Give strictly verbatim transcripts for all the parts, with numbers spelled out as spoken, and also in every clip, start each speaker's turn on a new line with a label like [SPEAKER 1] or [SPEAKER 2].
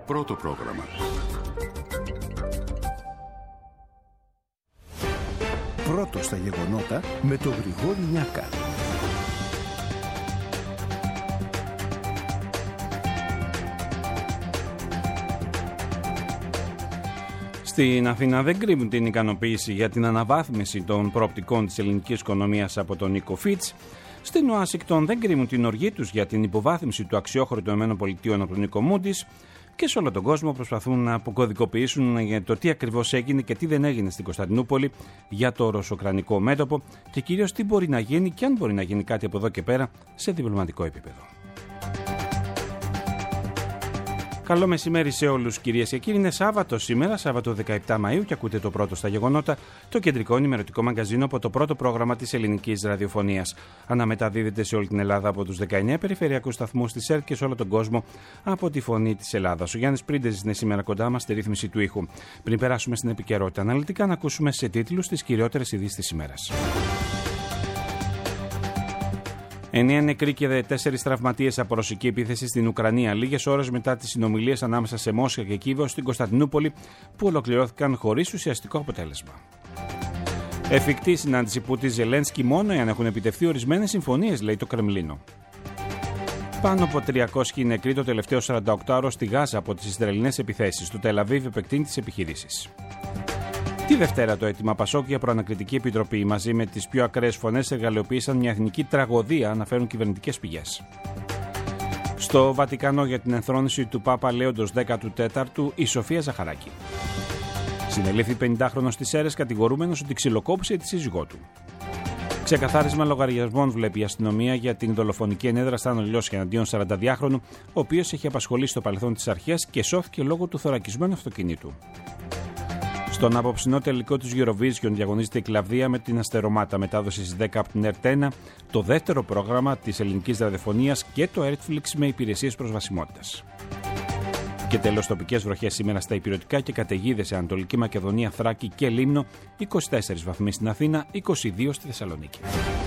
[SPEAKER 1] Πρώτο πρόγραμμα.
[SPEAKER 2] Πρώτο στα γεγονότα με τον Γρηγόρη Νιάκα.
[SPEAKER 3] Στην Αθήνα δεν κρύβουν την ικανοποίηση για την αναβάθμιση των προοπτικών της ελληνικής οικονομίας από τον Νίκο Φιτς. Στην Ουάσιγκτον δεν κρύβουν την οργή τους για την υποβάθμιση του αξιόχωρου των ΗΠΑ από τον Νίκο Μούντις. Και σε όλο τον κόσμο προσπαθούν να αποκωδικοποιήσουν για το τι ακριβώς έγινε και τι δεν έγινε στην Κωνσταντινούπολη για το ρωσοκρανικό μέτωπο και κυρίως τι μπορεί να γίνει και αν μπορεί να γίνει κάτι από εδώ και πέρα σε διπλωματικό επίπεδο. Καλό μεσημέρι σε όλους, κυρίες και κύριοι. Είναι Σάββατο σήμερα, Σάββατο δεκαεπτά Μαΐου, και ακούτε το πρώτο στα γεγονότα, το κεντρικό ενημερωτικό μαγκαζίνο από το πρώτο πρόγραμμα της ελληνικής ραδιοφωνίας. Αναμεταδίδεται σε όλη την Ελλάδα από τους δεκαεννέα περιφερειακούς σταθμούς της ΕΡΤ και σε όλο τον κόσμο από τη Φωνή της Ελλάδας. Ο Γιάννης Πρίντεζης είναι σήμερα κοντά μας στη ρύθμιση του ήχου. Πριν περάσουμε στην επικαιρότητα αναλυτικά, να ακούσουμε σε τίτλους τις κυριότερες ειδήσεις της ημέρας. Εννέα νεκροί και τέσσερις τραυματίες από ρωσική επίθεση στην Ουκρανία, λίγες ώρες μετά τις συνομιλίες ανάμεσα σε Μόσχα και Κίεβο στην Κωνσταντινούπολη, που ολοκληρώθηκαν χωρίς ουσιαστικό αποτέλεσμα. Εφικτή συνάντηση Πούτιν-Ζελένσκι μόνο εάν έχουν επιτευχθεί ορισμένες συμφωνίες, λέει το Κρεμλίνο. Πάνω από τριακόσιοι νεκροί το τελευταίο σαρανταοκτάωρο στη Γάζα από τις Ισραηλινές επιθέσεις. Το Τελαβίβ επεκτείνει τις επιχειρήσεις. Τη Δευτέρα το αίτημα Πασόκ για προανακριτική επιτροπή μαζί με τις πιο ακραίες φωνές εργαλειοποίησαν μια εθνική τραγωδία, αναφέρουν κυβερνητικές πηγές. Στο Βατικανό για την ενθρόνηση του Πάπα Λέοντος δέκατου τέταρτου η Σοφία Ζαχαράκη. Συνελήφθη πενηντάχρονος στις Σέρρες κατηγορούμενος ότι ξυλοκόπησε τη σύζυγό του. Ξεκαθάρισμα λογαριασμών βλέπει η αστυνομία για την δολοφονική ενέδρα στα Νολιώσια εναντίον σαρανταδυάχρονου, ο οποίος έχει απασχολήσει στο παρελθόν τις αρχές και σώθηκε λόγω του θωρακισμένου αυτοκινήτου. Στον απόψινό τελικό της Eurovision διαγωνίζεται η Κλαβδία με την Αστερομάτα, μετάδοση στις δέκα από την ΕΡΤ ένα, το δεύτερο πρόγραμμα της ελληνικής ραδιοφωνίας και το Netflix με υπηρεσίες προσβασιμότητας. Και τέλος, τοπικές βροχές σήμερα στα ηπειρωτικά και καταιγίδες σε Ανατολική Μακεδονία, Θράκη και Λίμνο, είκοσι τέσσερις βαθμοί στην Αθήνα, είκοσι δύο στη Θεσσαλονίκη.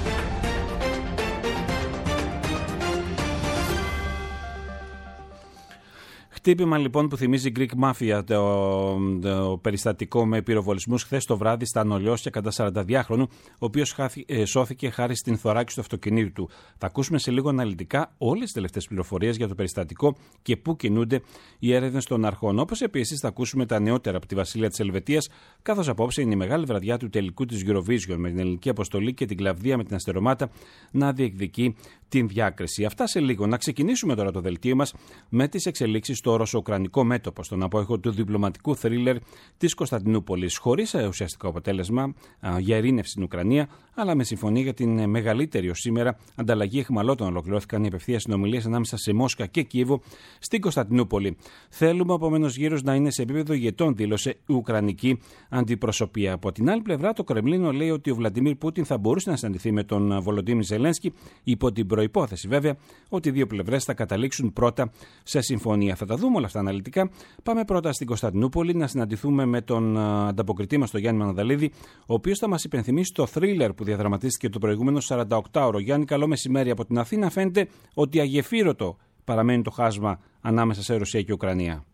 [SPEAKER 3] Χτύπημα λοιπόν που θυμίζει Greek Mafia, το, το περιστατικό με πυροβολισμούς χθες το βράδυ στα Νολιώσια κατά σαρανταδυάχρονου, ο οποίος ε, σώθηκε χάρη στην θωράκιση του αυτοκινήτου του. Θα ακούσουμε σε λίγο αναλυτικά όλες τις τελευταίες πληροφορίες για το περιστατικό και πού κινούνται οι έρευνες των αρχών. Όπως επίσης θα ακούσουμε τα νεότερα από τη Βασίλεια της Ελβετίας, καθώς απόψε είναι η μεγάλη βραδιά του τελικού της Eurovision με την ελληνική αποστολή και την Κλαβδία με την Αστερομάτα να διεκδικεί την διάκριση. Αυτά σε λίγο. Να ξεκινήσουμε τώρα το δελτίο μας με τις εξελίξεις στο ρωσο-ουκρανικό μέτωπο, στον απόϊχο του διπλωματικού θρίλερ της Κωνσταντινούπολης, χωρίς ουσιαστικό αποτέλεσμα α, για ειρήνευση στην Ουκρανία, αλλά με συμφωνία για την μεγαλύτερη ως σήμερα ανταλλαγή αιχμαλώτων. Ολοκληρώθηκαν οι απευθείας συνομιλίες ανάμεσα σε Μόσχα και Κίεβο στην Κωνσταντινούπολη. Θέλουμε επομένως γύρος να είναι σε επίπεδο ηγετών, δήλωσε η Ουκρανική αντιπροσωπεία. Από την άλλη πλευρά, το Κρεμλίνο λέει ότι ο Βλαντιμίρ Πούτιν θα μπορούσε να συναντηθεί με τον Βολοντίμιρ Ζελένσκι, υπό την προϋπόθεση βέβαια ότι οι δύο πλευρές θα καταλήξουν πρώτα σε συμφωνία. Θα τα δούμε όλα αυτά αναλυτικά. Πάμε πρώτα στην Κωνσταντινούπολη να συναντηθούμε με τον ανταποκριτή μας, τον Γιάννη Μαναδαλίδη, ο οποίος θα μας υπενθυμίσει το θρίλερ που διαδραματίστηκε το προηγούμενο σαρανταοκτάωρο. Γιάννη, καλό μεσημέρι από την Αθήνα. Φαίνεται ότι αγεφύρωτο παραμένει το χάσμα ανάμεσα σε Ρωσία και Ουκρανία.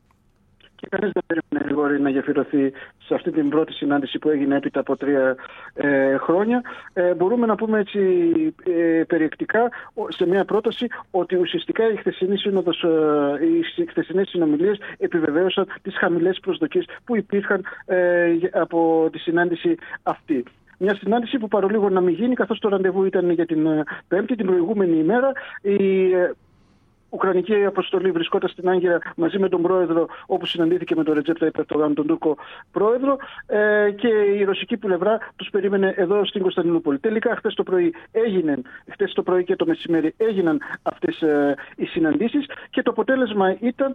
[SPEAKER 4] Και κανείς δεν περίμενε, Γρηγόρη, να γεφυρωθεί σε αυτή την πρώτη συνάντηση που έγινε έπειτα από τρία ε, χρόνια. Ε, μπορούμε να πούμε έτσι ε, περιεκτικά σε μια πρόταση ότι ουσιαστικά η χθεσινή σύνοδος, ε, οι χθεσινές συνομιλίες επιβεβαίωσαν τις χαμηλές προσδοκίες που υπήρχαν ε, από τη συνάντηση αυτή. Μια συνάντηση που παρολίγο να μην γίνει, καθώς το ραντεβού ήταν για την Πέμπτη, την προηγούμενη ημέρα. Η Ουκρανική αποστολή βρισκόταν στην Άγκυρα μαζί με τον πρόεδρο, όπου συναντήθηκε με τον Ρετζέπ Ταϊπ Ερντογάν, τον Τούρκο πρόεδρο, ε, και η ρωσική πλευρά τους περίμενε εδώ στην Κωνσταντινούπολη. Τελικά χθες το πρωί έγιναν, χθες το πρωί και το μεσημέρι έγιναν αυτές ε, οι συναντήσεις και το αποτέλεσμα ήταν,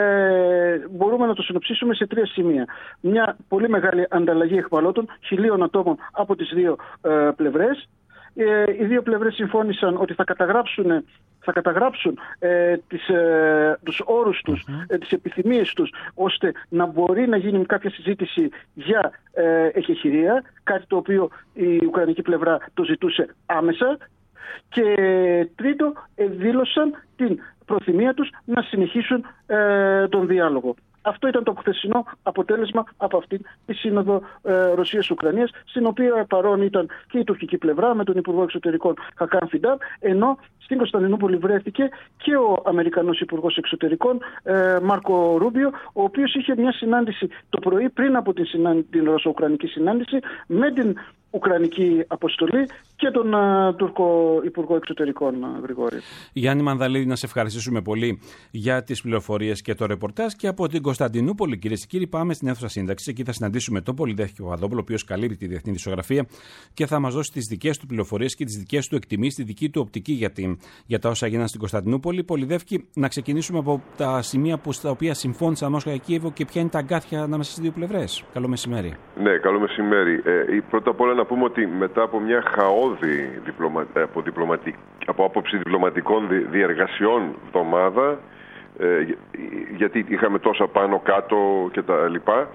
[SPEAKER 4] ε, μπορούμε να το συνοψίσουμε σε τρία σημεία. Μια πολύ μεγάλη ανταλλαγή εχμαλώτων, χιλίων ατόμων από τις δύο ε, πλευρές. Ε, οι δύο πλευρές συμφώνησαν ότι θα καταγράψουν, θα καταγράψουν ε, τις, ε, τους όρους τους, mm-hmm. ε, τις επιθυμίες τους, ώστε να μπορεί να γίνει κάποια συζήτηση για ε, εκεχηρία, κάτι το οποίο η Ουκρανική πλευρά το ζητούσε άμεσα. Και τρίτο, δήλωσαν την προθυμία τους να συνεχίσουν ε, τον διάλογο. Αυτό ήταν το χθεσινό αποτέλεσμα από αυτή τη Σύνοδο ε, Ρωσίας-Ουκρανίας, στην οποία παρόν ήταν και η τουρκική πλευρά με τον Υπουργό Εξωτερικών Χακάν Φιντάν, ενώ στην Κωνσταντινούπολη βρέθηκε και ο Αμερικανός Υπουργός Εξωτερικών ε, Μάρκο Ρούμπιο, ο οποίος είχε μια συνάντηση το πρωί πριν από την, συνάν... την Ρωσο-Ουκρανική συνάντηση με την Ουκρανική αποστολή και τον uh, Τούρκο Υπουργό Εξωτερικών, uh, Γρηγόρη.
[SPEAKER 3] Γιάννη Μανδαλίδη, να σε ευχαριστήσουμε πολύ για τις πληροφορίες και το ρεπορτάζ. Και από την Κωνσταντινούπολη, κυρίες και κύριοι, πάμε στην αίθουσα σύνταξης. Εκεί θα συναντήσουμε τον Πολυδέχη Παπαδόπουλο, ο οποίος καλύπτει τη διεθνή δισογραφία και θα μας δώσει τις δικές του πληροφορίες και τις δικές του εκτιμήσεις, τη δική του οπτική για, την, για τα όσα έγιναν στην Κωνσταντινούπολη. Πολυδεύκη, να ξεκινήσουμε από τα σημεία που, στα οποία συμφώνησαν Μόσχα και Κίεβο και ποια είναι τα αγκάθια ανάμεσα στις δύο πλευρές. Καλό μεσημέρι.
[SPEAKER 1] Ναι, καλό μεσημέρι. Ε, πρώτα απ' όλα να πούμε ότι μετά από μια χαόδη διπλωμα... από, διπλωματικ... από άποψη διπλωματικών διεργασιών εβδομάδα, ε, γιατί είχαμε τόσα πάνω κάτω και τα λοιπά,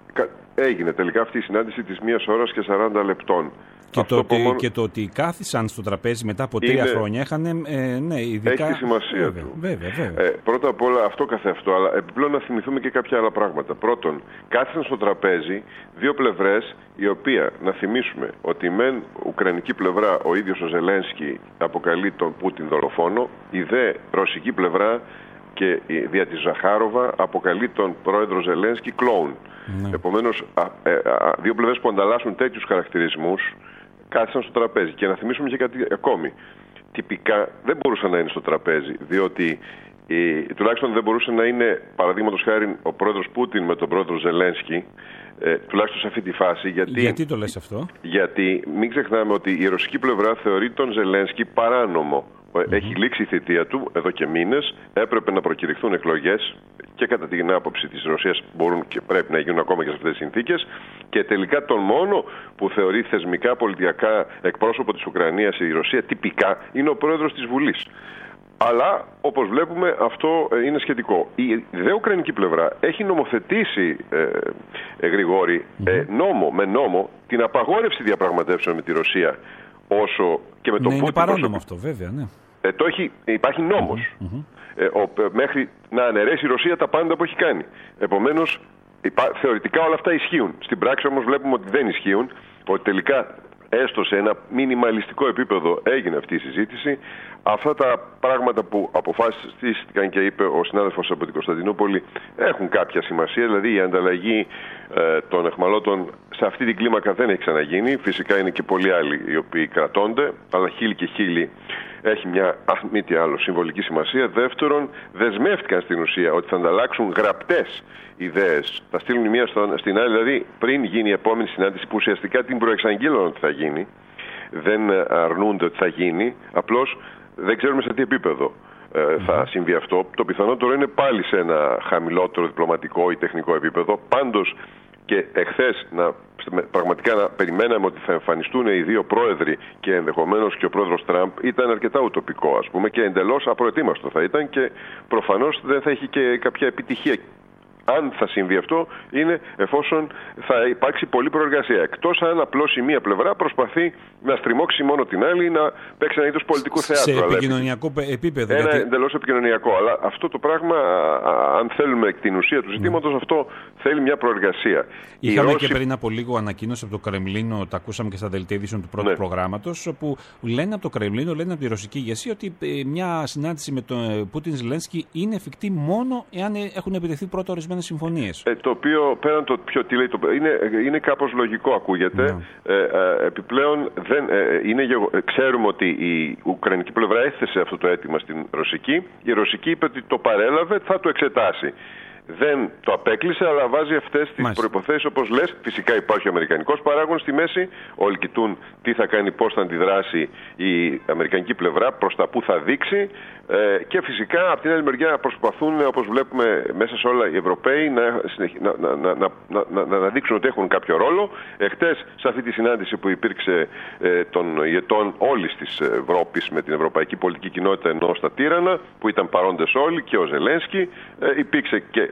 [SPEAKER 1] έγινε τελικά αυτή η συνάντηση της μίας ώρας και σαράντα λεπτών.
[SPEAKER 3] Και το, ότι, μόνο... και το ότι κάθισαν στο τραπέζι μετά από τρία είναι... χρόνια είχαν, ε, ναι, ειδικά...
[SPEAKER 1] Έχει τη σημασία
[SPEAKER 3] βέβαια,
[SPEAKER 1] του.
[SPEAKER 3] Βέβαια, βέβαια.
[SPEAKER 1] Ε, πρώτα απ' όλα αυτό καθ' αυτό, αλλά επιπλέον να θυμηθούμε και κάποια άλλα πράγματα. Πρώτον, κάθισαν στο τραπέζι δύο πλευρές, η οποία, να θυμίσουμε, ότι μεν ουκρανική πλευρά ο ίδιος ο Ζελένσκι αποκαλεί τον Πούτιν δολοφόνο, η δε ρωσική πλευρά και δια της Ζαχάροβα αποκαλεί τον πρόεδρο Ζελένσκι κλόουν. Ναι. Επομένως, α, α, α, δύο πλευρές που ανταλλάσσουν τέτοιους χαρακτηρισμούς κάθισαν στο τραπέζι. Και να θυμίσουμε και κάτι ακόμη. Τυπικά δεν μπορούσαν να είναι στο τραπέζι, διότι ε, τουλάχιστον δεν μπορούσε να είναι, παραδείγματος χάρη, ο πρόεδρος Πούτιν με τον πρόεδρο Ζελένσκι, ε, τουλάχιστον σε αυτή τη φάση. Γιατί,
[SPEAKER 3] γιατί το λες αυτό?
[SPEAKER 1] Γιατί μην ξεχνάμε ότι η ρωσική πλευρά θεωρεί τον Ζελένσκι παράνομο. Mm-hmm. Έχει λήξει η θητεία του εδώ και μήνες, έπρεπε να προκηρυχθούν εκλογές και κατά την άποψη της Ρωσίας μπορούν και πρέπει να γίνουν ακόμα και σε αυτές τις συνθήκες, και τελικά τον μόνο που θεωρεί θεσμικά πολιτιακά εκπρόσωπο της Ουκρανίας η Ρωσία τυπικά είναι ο πρόεδρος της Βουλής. Αλλά, όπως βλέπουμε, αυτό είναι σχετικό. Η δε ουκρανική πλευρά έχει νομοθετήσει, ε, ε, Γρηγόρη, ε, νόμο με νόμο την απαγόρευση διαπραγματεύσεων με τη Ρωσία, όσο και με τον
[SPEAKER 3] ναι,
[SPEAKER 1] Πούτιν.
[SPEAKER 3] Είναι παράνομο αυτό, βέβαια, ναι.
[SPEAKER 1] Ε, το έχει, υπάρχει νόμος
[SPEAKER 3] mm-hmm.
[SPEAKER 1] ε, ο, μέχρι να αναιρέσει η Ρωσία τα πάντα που έχει κάνει. Επομένως, υπά, θεωρητικά όλα αυτά ισχύουν. Στην πράξη όμως βλέπουμε ότι δεν ισχύουν, ότι τελικά έστω σε ένα μινιμαλιστικό επίπεδο έγινε αυτή η συζήτηση. Αυτά τα πράγματα που αποφάσιστηκαν και είπε ο συνάδελφος από την Κωνσταντινούπολη έχουν κάποια σημασία, δηλαδή η ανταλλαγή ε, των αιχμαλώτων σε αυτή την κλίμακα δεν έχει ξαναγίνει. Φυσικά είναι και πολλοί άλλοι οι οποίοι κρατώνται, αλλά χίλιοι και χίλιοι έχει μια, αν μη τι άλλο, συμβολική σημασία. Δεύτερον, δεσμεύτηκαν στην ουσία ότι θα ανταλλάξουν γραπτές ιδέες. Θα στείλουν η μία στην άλλη, δηλαδή πριν γίνει η επόμενη συνάντηση, που ουσιαστικά την προεξαγγείλουν ότι θα γίνει. Δεν αρνούνται ότι θα γίνει, απλώς δεν ξέρουμε σε τι επίπεδο ε, θα συμβεί αυτό. Το πιθανότερο είναι πάλι σε ένα χαμηλότερο διπλωματικό ή τεχνικό επίπεδο. Πάντως και εχθές να, πραγματικά να περιμέναμε ότι θα εμφανιστούν οι δύο πρόεδροι και ενδεχομένως και ο πρόεδρος Τραμπ ήταν αρκετά ουτοπικό, ας πούμε, και εντελώς απροετοίμαστο θα ήταν και προφανώς δεν θα έχει και κάποια επιτυχία. Αν θα συμβεί αυτό, είναι εφόσον θα υπάρξει πολλή προεργασία. Εκτός αν απλώς η μία πλευρά προσπαθεί να στριμώξει μόνο την άλλη, να παίξει ένα είδος πολιτικού θεάτρου.
[SPEAKER 3] Σε επικοινωνιακό επίπεδο.
[SPEAKER 1] Ένα
[SPEAKER 3] γιατί...
[SPEAKER 1] εντελώς επικοινωνιακό. Αλλά αυτό το πράγμα, αν θέλουμε την ουσία του ζητήματος, mm. αυτό θέλει μια προεργασία.
[SPEAKER 3] Είχαμε
[SPEAKER 1] Ρώσοι...
[SPEAKER 3] και πριν από λίγο ανακοίνωση από το Κρεμλίνο, τα ακούσαμε και στα δελτία ειδήσεων του πρώτου ναι. προγράμματος, όπου λένε από το Κρεμλίνο, λένε από τη ρωσική ηγεσία ότι μια συνάντηση με τον Πούτιν Ζελένσκι είναι εφικτή μόνο εάν έχουν επιτευχθεί πρώτα ορισμένες συμφωνίες.
[SPEAKER 1] Ε, το οποίο πέραν το πιο τι λέει, το, είναι, είναι κάπως λογικό, ακούγεται. Mm. Ε, ε, επιπλέον δεν, ε, είναι, ξέρουμε ότι η Ουκρανική πλευρά έθεσε αυτό το αίτημα στην Ρωσική. Η Ρωσική είπε ότι το παρέλαβε, θα το εξετάσει. Δεν το απέκλεισε, αλλά βάζει αυτές τις προϋποθέσεις, όπως λες. Φυσικά υπάρχει ο αμερικανικός παράγων στη μέση. Όλοι κοιτούν τι θα κάνει, πώς θα αντιδράσει η αμερικανική πλευρά, προς τα που θα δείξει. Ε, και φυσικά από την άλλη μεριά προσπαθούν, όπως βλέπουμε μέσα σε όλα οι Ευρωπαίοι, να, να, να, να, να, να, να δείξουν ότι έχουν κάποιο ρόλο. Εχθές, σε αυτή τη συνάντηση που υπήρξε ε, των ηγετών όλης της Ευρώπης με την ευρωπαϊκή πολιτική κοινότητα ενώ στα Τύρανα, που ήταν παρόντες όλοι, και ο Ζελένσκι, ε, υπήρξε και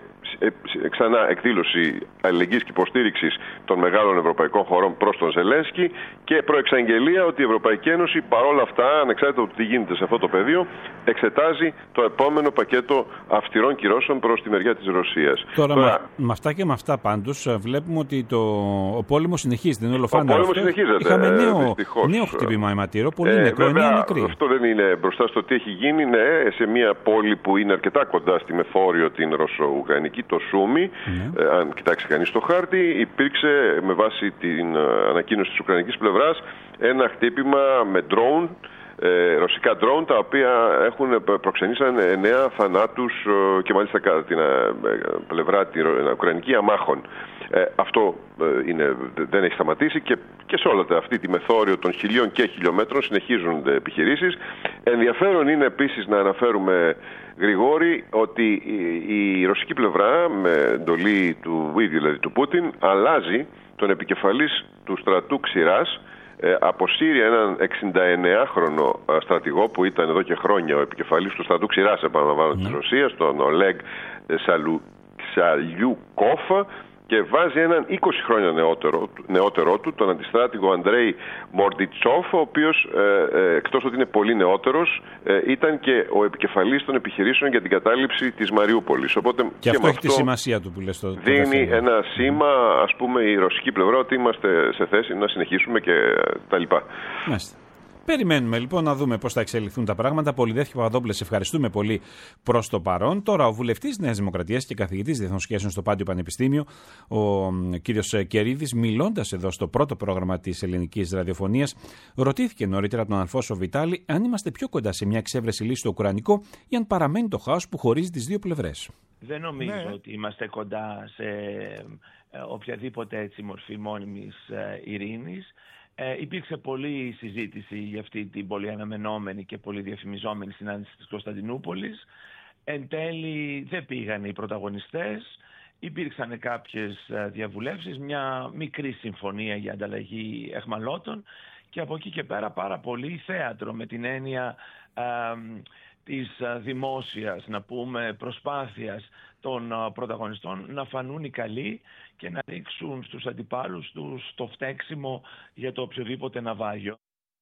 [SPEAKER 1] ξανά εκδήλωση αλληλεγγύης και υποστήριξης των μεγάλων ευρωπαϊκών χωρών προς τον Ζελένσκι και προεξαγγελία ότι η Ευρωπαϊκή Ένωση παρόλα αυτά, ανεξάρτητα από το τι γίνεται σε αυτό το πεδίο, εξετάζει το επόμενο πακέτο αυστηρών κυρώσεων προς τη μεριά της Ρωσίας.
[SPEAKER 3] Τώρα, Τώρα με, με αυτά και με αυτά πάντως βλέπουμε ότι το, ο πόλεμος συνεχίζεται. Είναι ολοφάνερο.
[SPEAKER 1] Ο πόλεμος συνεχίζεται.
[SPEAKER 3] Είχαμε νέο, νέο χτύπημα αιματήρο, πολύ ε, νεκρό, βέβαια, νεκρή.
[SPEAKER 1] Αυτό δεν είναι μπροστά στο τι έχει γίνει. Ναι, σε μια πόλη που είναι αρκετά κοντά στη μεθόριο την Ρωσο-Ουγρανική, το Σούμι, mm. ε, αν κοιτάξει κανείς το χάρτη, υπήρξε με βάση την ανακοίνωση της Ουκρανικής πλευράς ένα χτύπημα με drone, ε, ρωσικά drone, τα οποία έχουν προξενήσαν εννέα θανάτους ε, και μάλιστα κατά την ε, πλευρά την Ουκρανική αμάχων. Ε, αυτό ε, είναι, δεν έχει σταματήσει και, και σε όλα τα αυτή τη μεθόριο των χιλίων και χιλιόμετρων συνεχίζονται επιχειρήσεις. Ενδιαφέρον είναι επίσης να αναφέρουμε, Γρηγόρη, ότι η, η ρωσική πλευρά με εντολή του ίδιου, δηλαδή του Πούτιν, αλλάζει τον επικεφαλής του στρατού Ξηράς, ε, αποσύρει έναν εξηνταεννεάχρονο στρατηγό που ήταν εδώ και χρόνια ο επικεφαλής του στρατού Ξηράς, επαναλαμβάνω, mm. της Ρωσίας, τον Ολέγ Σαλιούκοφ, και βάζει έναν είκοσι χρόνια νεότερο, νεότερο του, τον αντιστράτηγο Αντρέι Μορντιτσόφ, ο οποίος ε, ε, εκτός ότι είναι πολύ νεότερος, ε, ήταν και ο επικεφαλής των επιχειρήσεων για την κατάληψη της Μαριούπολης. Οπότε,
[SPEAKER 3] και,
[SPEAKER 1] και
[SPEAKER 3] αυτό έχει
[SPEAKER 1] αυτό
[SPEAKER 3] τη σημασία του που λες το, το
[SPEAKER 1] δίνει
[SPEAKER 3] δεύτερο.
[SPEAKER 1] ένα σήμα, ας πούμε, η ρωσική πλευρά ότι είμαστε σε θέση να συνεχίσουμε και τα λοιπά.
[SPEAKER 3] Μάλιστα. Περιμένουμε λοιπόν να δούμε πώς θα εξελιχθούν τα πράγματα. Πολυδεύκη Παπαδόπουλε, ευχαριστούμε πολύ προς το παρόν. Τώρα, ο βουλευτής Νέας Δημοκρατίας και καθηγητής Διεθνών Σχέσεων στο Πάντιο Πανεπιστήμιο, ο κύριος Κερίδης, μιλώντας εδώ στο πρώτο πρόγραμμα της ελληνικής ραδιοφωνίας, ρωτήθηκε νωρίτερα από τον Αλφόσο Βιτάλη αν είμαστε πιο κοντά σε μια εξέβρεση λύση στο Ουκρανικό ή αν παραμένει το χάος που χωρίζει τις δύο πλευρές.
[SPEAKER 5] Δεν νομίζω
[SPEAKER 6] ναι.
[SPEAKER 5] ότι είμαστε κοντά σε οποιαδήποτε έτσι μορφή μόνιμης ειρήνης. Ε, υπήρξε πολλή συζήτηση για αυτή την πολύ αναμενόμενη και πολύ διαφημιζόμενη συνάντηση της Κωνσταντινούπολης. Εν τέλει δεν πήγαν οι πρωταγωνιστές, υπήρξαν κάποιες διαβουλεύσεις, μια μικρή συμφωνία για ανταλλαγή αιχμαλώτων και από εκεί και πέρα πάρα πολύ θέατρο, με την έννοια ε, της δημόσιας, να πούμε, προσπάθειας των πρωταγωνιστών να φανούν οι καλοί και να ρίξουν στους αντιπάλους τους το φταίξιμο για το οποιοδήποτε ναυάγιο.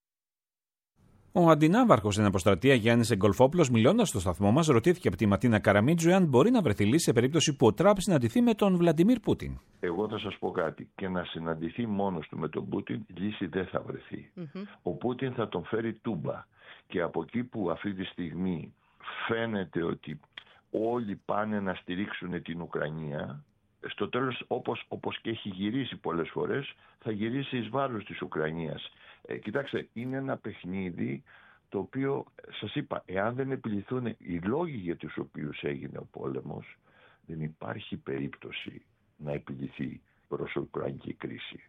[SPEAKER 3] Ο αντινάβαρχος στην αποστρατεία Γιάννης Εγκολφόπουλος, μιλώντας στο σταθμό μας, ρωτήθηκε από τη Ματίνα Καραμίτζου αν μπορεί να βρεθεί λύση σε περίπτωση που ο Τραμπ συναντηθεί με τον Βλαντιμίρ Πούτιν.
[SPEAKER 6] Εγώ θα σας πω κάτι. Και να συναντηθεί μόνος του με τον Πούτιν, λύση δεν θα βρεθεί. Mm-hmm. Ο Πούτιν θα τον φέρει τούμπα. Και από εκεί που αυτή τη στιγμή φαίνεται ότι όλοι πάνε να στηρίξουν την Ουκρανία, στο τέλος, όπως, όπως και έχει γυρίσει πολλές φορές, θα γυρίσει εις βάρος της Ουκρανίας. Ε, κοιτάξτε, είναι ένα παιχνίδι το οποίο, σας είπα, εάν δεν επιληθούν οι λόγοι για τους οποίους έγινε ο πόλεμος, δεν υπάρχει περίπτωση να επιληθεί προς ουκρανική κρίση.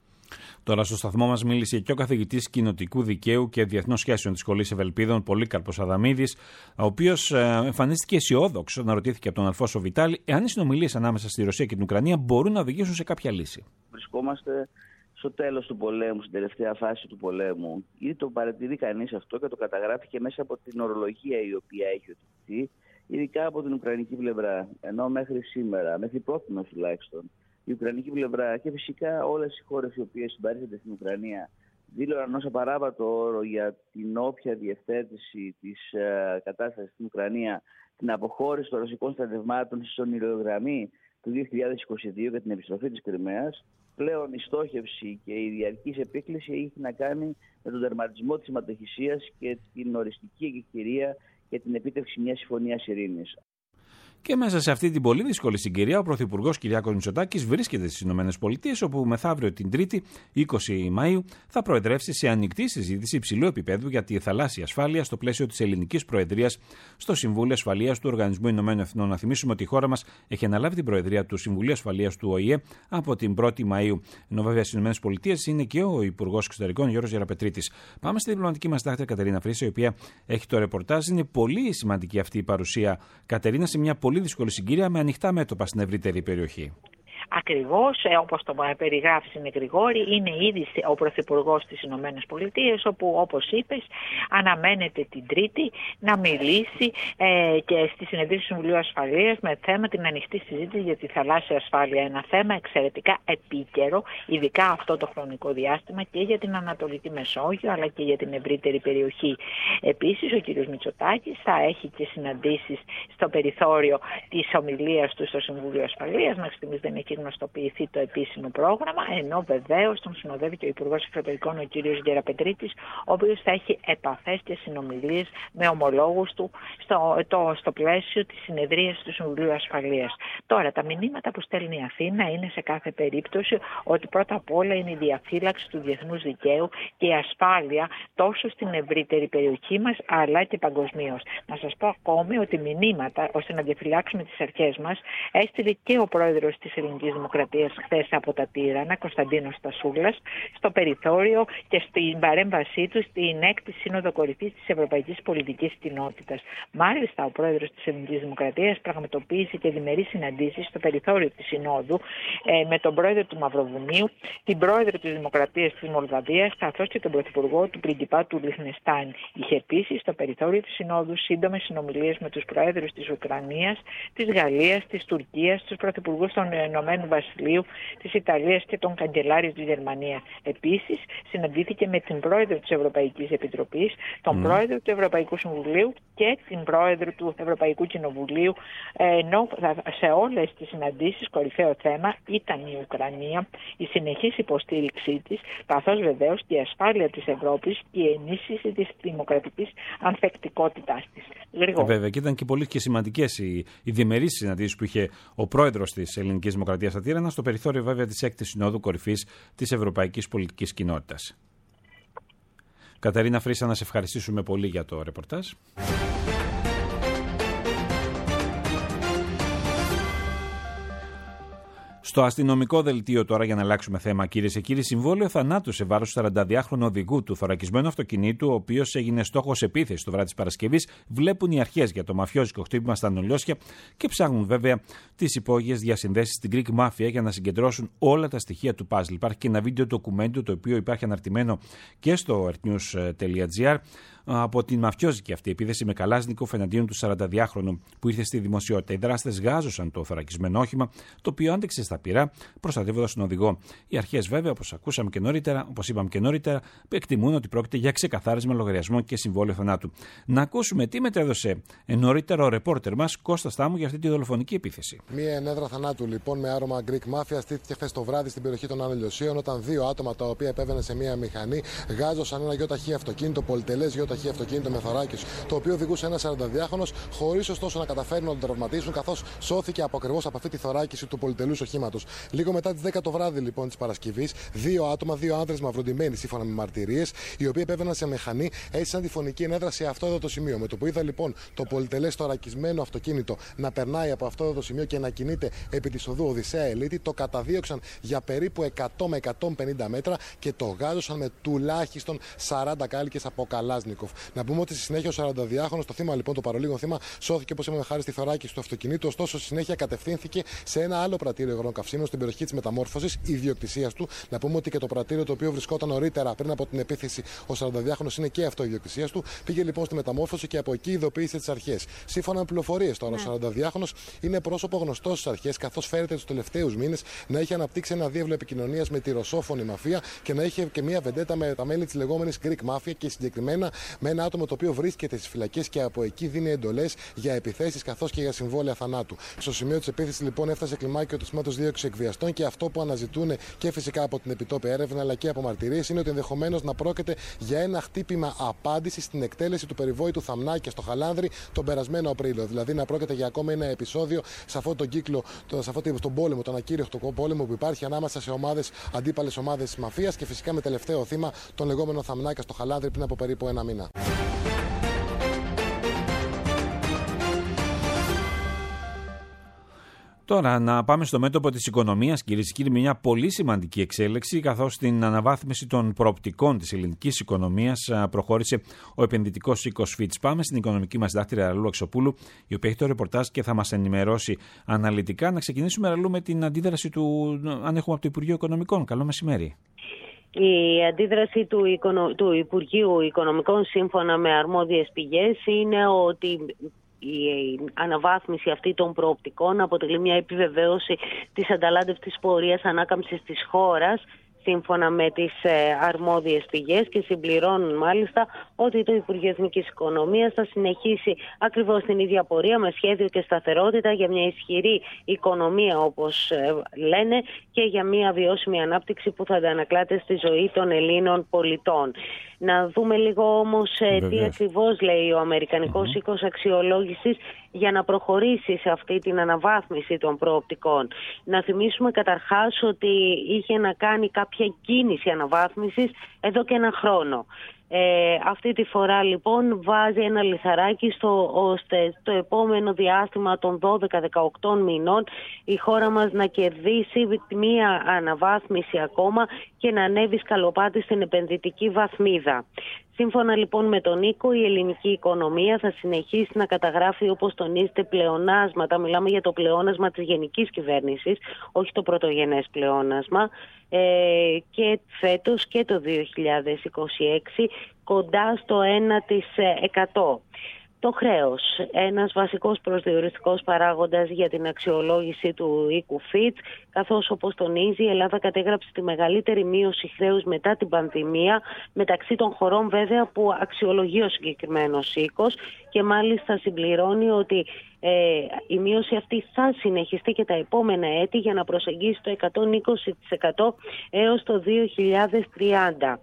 [SPEAKER 3] Τώρα στο σταθμό μας μίλησε και ο καθηγητής κοινοτικού δικαίου και διεθνών σχέσεων της Σχολής Ευελπίδων, Πολύκαρπος Αδαμίδης, ο οποίος εμφανίστηκε αισιόδοξος όταν ρωτήθηκε από τον Αλφόσο Βιτάλη εάν οι συνομιλίες ανάμεσα στη Ρωσία και την Ουκρανία μπορούν να οδηγήσουν σε κάποια λύση.
[SPEAKER 7] Βρισκόμαστε στο τέλος του πολέμου, στην τελευταία φάση του πολέμου. Ήδη το παρατηρεί κανείς αυτό και το καταγράφει και μέσα από την ορολογία η οποία έχει οδηγηθεί, ειδικά από την Ουκρανική πλευρά. Ενώ μέχρι σήμερα, μέχρι πρότινο τουλάχιστον, η Ουκρανική πλευρά και φυσικά όλες οι χώρες οι οποίες συμπαρίστανται στην Ουκρανία δήλωναν ως απαράβατο όρο για την όποια διευθέτηση της ε, κατάστασης στην Ουκρανία την αποχώρηση των ρωσικών στρατευμάτων στην ονειρογραμμή του δύο χιλιάδες είκοσι δύο για την επιστροφή της Κριμαίας. Πλέον η στόχευση και η διαρκής επίκληση έχει να κάνει με τον τερματισμό της αιματοχυσίας και την οριστική εκκηρία για την επίτευξη μιας συμφωνίας ειρήνης.
[SPEAKER 3] Και μέσα σε αυτή την πολύ δύσκολη συγκυρία, ο Πρωθυπουργός Κυριάκος Μητσοτάκης βρίσκεται στις ΗΠΑ, όπου μεθαύριο την Τρίτη, είκοσι Μαΐου, θα προεδρεύσει σε ανοιχτή συζήτηση υψηλού επίπεδου για τη θαλάσσια ασφάλεια στο πλαίσιο της ελληνικής προεδρίας στο Συμβούλιο Ασφαλείας του Οργανισμού Ηνωμένων Εθνών. Να θυμίσουμε ότι η χώρα μας έχει αναλάβει την προεδρία του Συμβουλίου Ασφαλείας του Ο Η Ε από την πρώτη Μαΐου. Ενώ βέβαια στις ΗΠΑ είναι και ο Υπουργός Εξωτερικών Γιώργος Γεραπετρίτης. Πάμε στη διπλωματική μας τάχτρια Κατερίνα Φρύση, η οποία έχει το ρεπορτάζ. Είναι πολύ σημαντική αυτή η παρουσία, Κατερίνα, σε μια πολύ δύσκολη συγκυρία με ανοιχτά μέτωπα στην ευρύτερη περιοχή.
[SPEAKER 8] ακριβώς όπως το περιγράφει στην Γρηγόρη, είναι ήδη ο Πρωθυπουργός της Ηνωμένες Πολιτείες, όπου όπως είπες αναμένεται την Τρίτη να μιλήσει ε, και στη συνεδρίαση του Συμβουλίου Ασφαλείας με θέμα την ανοιχτή συζήτηση για τη θαλάσσια ασφάλεια. Ένα θέμα εξαιρετικά επίκαιρο, ειδικά αυτό το χρονικό διάστημα και για την Ανατολική Μεσόγειο αλλά και για την ευρύτερη περιοχή. Επίσης, ο κ. Μητσοτάκης θα έχει και συναντήσεις στο περιθώριο της ομιλίας του στο Συμβούλιο Ασφαλείας. Μέχρι στιγμής δεν έχει γνωστοποιηθεί το επίσημο πρόγραμμα, ενώ βεβαίως τον συνοδεύει και ο Υπουργός Εξωτερικών, ο κ. Γεραπετρίτης, ο οποίος θα έχει επαφές και συνομιλίες με ομολόγους του στο, το, στο πλαίσιο της συνεδρίας του Συμβουλίου Ασφαλείας. Τώρα, τα μηνύματα που στέλνει η Αθήνα είναι σε κάθε περίπτωση ότι πρώτα απ' όλα είναι η διαφύλαξη του διεθνούς δικαίου και η ασφάλεια τόσο στην ευρύτερη περιοχή μας αλλά και παγκοσμίως. Να σας πω ακόμη ότι μηνύματα ώστε να διαφυλάξουμε τις αρχές μας έστειλε και ο πρόεδρος της Ελληνικής Δημοκρατίας χθες από τα Τύρανα, Κωνσταντίνος Στασούλας, στο περιθώριο και στην παρέμβασή του στην έκτη Σύνοδο Κορυφής της Ευρωπαϊκής Πολιτικής Κοινότητας. Μάλιστα, ο πρόεδρος της Ελληνικής Δημοκρατίας πραγματοποίησε και διμερείς συναντήσεις στο περιθώριο της Συνόδου ε, με τον πρόεδρο του Μαυροβουνίου, την πρόεδρο της Δημοκρατίας της Μολδαβίας, καθώς και τον πρωθυπουργό του Πριγκιπάτου του Λιχτενστάιν. Είχε επίσης στο περιθώριο της Συνόδου σύντομες συνομιλίες με τους προέδρους της Ουκρανίας, της Γαλλίας, της Τουρκίας, τους πρωθυπουργούς των Ηνωμένου Βασιλείου, της Ιταλίας και τον καγκελάριο της Γερμανίας. Επίσης, συναντήθηκε με την πρόεδρο της Ευρωπαϊκής Επιτροπής, τον mm. πρόεδρο του Ευρωπαϊκού Συμβουλίου και την πρόεδρο του Ευρωπαϊκού Κοινοβουλίου, ενώ σε όλες τις συναντήσεις κορυφαίο θέμα ήταν η Ουκρανία, η συνεχής υποστήριξή της, καθώς βεβαίως και η ασφάλεια της Ευρώπης και η ενίσχυση της δημοκρατικής ανθεκτικότητάς της. Γρήγορα.
[SPEAKER 3] Βέβαια, και ήταν και πολύ και σημαντικές οι, οι διμερείς συναντήσεις που είχε ο πρόεδρος της Ελληνικής Δημοκρατίας στα Τύρανα, στο περιθώριο βέβαια της έκτης Συνόδου Κορυφής της Ευρωπαϊκής Πολιτικής Κοινότητας. Καταρίνα Φρύσα, να σε ευχαριστήσουμε πολύ για το ρεπορτάζ. Στο αστυνομικό δελτίο τώρα, για να αλλάξουμε θέμα, κυρίες και κύριοι, συμβόλαιο θανάτου σε βάρος του σαρανταδυάχρονου οδηγού του θωρακισμένου αυτοκινήτου, ο οποίος έγινε στόχος επίθεσης το βράδυ της Παρασκευής, βλέπουν οι αρχές για το μαφιόζικο χτύπημα στα Νολιώσια και ψάχνουν βέβαια τις υπόγειες διασυνδέσεις στην Greek Mafia για να συγκεντρώσουν όλα τα στοιχεία του puzzle. Υπάρχει και ένα βίντεο ντοκουμέντου το οποίο υπάρχει αναρτημένο και στο earthnews τελεία gr από την μαφιόζικη αυτή επίθεση με Καλάζνικοφ εναντίον του σαρανταδυάχρονου που ήρθε στη δημοσιότητα. Οι δράστες γάζωσαν το θωρακισμένο όχημα, το οποίο άντεξε στα πυρά, προστατεύοντας τον οδηγό. Οι αρχές, βέβαια, όπως ακούσαμε και νωρίτερα, όπως είπαμε και νωρίτερα, εκτιμούν ότι πρόκειται για ξεκαθάρισμα λογαριασμό και συμβόλαιο θανάτου. Να ακούσουμε τι μετέδωσε νωρίτερα ο ρεπόρτερ μας Κώστας Τάμου για αυτή τη δολοφονική επίθεση.
[SPEAKER 9] Μία ενέδρα θανάτου λοιπόν με άρωμα Greek Mafia στήθηκε χθες το βράδυ στην περιοχή των Ανελιωσίων, όταν δύο άτομα τα οποία επέβαιναν σε μία μηχανή γάζωσαν ένα γιοταχή αυτοκίνητο, πολυτελές γιοταχή αυτοκίνητο με θωράκιους, το οποίο οδηγούσε ένα σαρανταδυάχρονος, χωρίς ωστόσο να καταφέρουν να τον τραυματίσουν, καθώς σώθηκε από ακριβώς από αυτή τη θωράκιση του πολυτελούς οχήματος. Λίγο μετά τις δέκα το βράδυ λοιπόν της Παρασκευής, δύο άτομα, δύο άντρες μαυροντημένοι σύμφωνα με μαρτυρίες, οι οποίοι επέβαιναν σε μηχανή, έζησαν τη φωνική ενέδρα σε αυτό εδώ το σημείο. Με το που είδα λοιπόν το πολυτελές θωρακισμένο αυτοκίνητο να περνάει από αυτό εδώ το σημείο και να κινείται επί της οδού Οδυσσέα Ελίτη, το καταδίωξαν για περίπου εκατό με εκατόν πενήντα μέτρα και το γάζωσαν με τουλάχιστον σαράντα κάλικες από Καλάζνικοφ. Να πούμε ότι στη συνέχεια ο σαρανταδυάχρονος, το θύμα λοιπόν, το παρολίγο θύμα, σώθηκε όπως είπαμε χάρη στη θωράκιση του αυτοκινήτου, ωστόσο στη συνέχεια κατευθύνθηκε σε ένα άλλο πρατήριο υγρών καυσίμων στην περιοχή της Μεταμόρφωσης, ιδιοκτησίας του. Να πούμε ότι και το πρατήριο το οποίο βρισκόταν νωρίτερα πριν από την επίθεση ο σαρανταδυάχρονος είναι και αυτό ιδιοκτησίας του. Πήγε λοιπόν στη Μεταμόρφωση και από εκεί ειδοποίησε τις αρχές. Σύμφωνα με πληροφορίες τώρα, ναι. Ο σαρανταδυάχρονος είναι πρόσωπο γνωστό στις αρχές, καθώς φέρεται τους τελευταίους μήνες να έχει αναπτύξει ένα διάβλο επικοινωνίας με τη ρωσόφωνη μαφία και να είχε και μια βεντέτα με τα μέλη της λεγόμενης Greek Mafia και συγκεκριμένα με ένα άτομο το οποίο βρίσκεται στις φυλακές και από εκεί δίνει εντολές για επιθέσεις καθώς και για συμβόλαια θανάτου. Στο σημείο της επίθεσης λοιπόν έφτασε κλιμάκιο του τμήματος δίωξης εκβιαστών και αυτό που αναζητούν και φυσικά από την επιτόπια έρευνα αλλά και από μαρτυρίες είναι ότι ενδεχομένως να πρόκειται για ένα χτύπημα απάντηση στην εκτέλεση του περιβόητου Θαμνάκια στο Χαλάνδρι τον περασμένο Απρίλιο. Δηλαδή να πρόκειται για ακόμα ένα επεισόδιο σε αυτόν τον κύκλο, σε αυτόν τον πόλεμο, τον ακήρυχτο πόλεμο που υπάρχει ανάμεσα σε ομάδες, αντίπαλες ομάδες της μαφίας και φυσικά με τελευταίο θύμα τον λεγόμενο Θαμνάκια στο Χαλάνδρι πριν από περίπου ένα μήνα.
[SPEAKER 3] Τώρα, να πάμε στο μέτωπο της οικονομίας, κυρίες και κύριοι, μια πολύ σημαντική εξέλιξη, καθώς στην αναβάθμιση των προοπτικών της ελληνικής οικονομίας προχώρησε ο επενδυτικός οίκος Fitch. Πάμε στην οικονομική μας δάκτυρα Ραλού Αξιοπούλου, η οποία έχει το ρεπορτάζ και θα μας ενημερώσει αναλυτικά. Να ξεκινήσουμε, Ραλού, με την αντίδραση του, αν έχουμε από το Υπουργείο Οικονομικών. Καλό μεσημέρι.
[SPEAKER 10] Η αντίδραση του, Οικονο... του Υπουργείου Οικονομικών, σύμφωνα με αρμόδιες πηγές, είναι ότι η αναβάθμιση αυτή των προοπτικών αποτελεί μια επιβεβαίωση της ανταλλάντευτης πορείας ανάκαμψης της χώρας, σύμφωνα με τις αρμόδιες πηγές, και συμπληρώνουν μάλιστα ότι το Υπουργείο Εθνικής Οικονομίας θα συνεχίσει ακριβώς την ίδια πορεία, με σχέδιο και σταθερότητα για μια ισχυρή οικονομία, όπως λένε, και για μια βιώσιμη ανάπτυξη που θα αντανακλάται στη ζωή των Ελλήνων πολιτών. Να δούμε λίγο όμως Βεβαίως. τι ακριβώς λέει ο Αμερικανικός mm-hmm. οίκος αξιολόγησης για να προχωρήσει σε αυτή την αναβάθμιση των προοπτικών. Να θυμίσουμε καταρχάς ότι είχε να κάνει κάποια κίνηση αναβάθμισης εδώ και ένα χρόνο. Ε, αυτή τη φορά λοιπόν βάζει ένα λιθαράκι στο, ώστε στο επόμενο διάστημα των δώδεκα με δεκαοκτώ μηνών η χώρα μας να κερδίσει μία αναβάθμιση ακόμα και να ανέβει σκαλοπάτι στην επενδυτική βαθμίδα. Σύμφωνα λοιπόν με τον οίκο, η ελληνική οικονομία θα συνεχίσει να καταγράφει, όπως τονίζεται, πλεονάσματα. Μιλάμε για το πλεόνασμα της γενικής κυβέρνησης, όχι το πρωτογενές πλεόνασμα, ε, και φέτος και το δύο χιλιάδες είκοσι έξι κοντά στο ένα τοις εκατό. Το χρέος, ένας βασικός προσδιοριστικός παράγοντας για την αξιολόγηση του οίκου Fitch, καθώς, όπως τονίζει, η Ελλάδα κατέγραψε τη μεγαλύτερη μείωση χρέους μετά την πανδημία, μεταξύ των χωρών βέβαια που αξιολογεί ο συγκεκριμένος οίκος, και μάλιστα συμπληρώνει ότι ε, η μείωση αυτή θα συνεχιστεί και τα επόμενα έτη για να προσεγγίσει το εκατόν είκοσι τοις εκατό έως το δύο χιλιάδες τριάντα.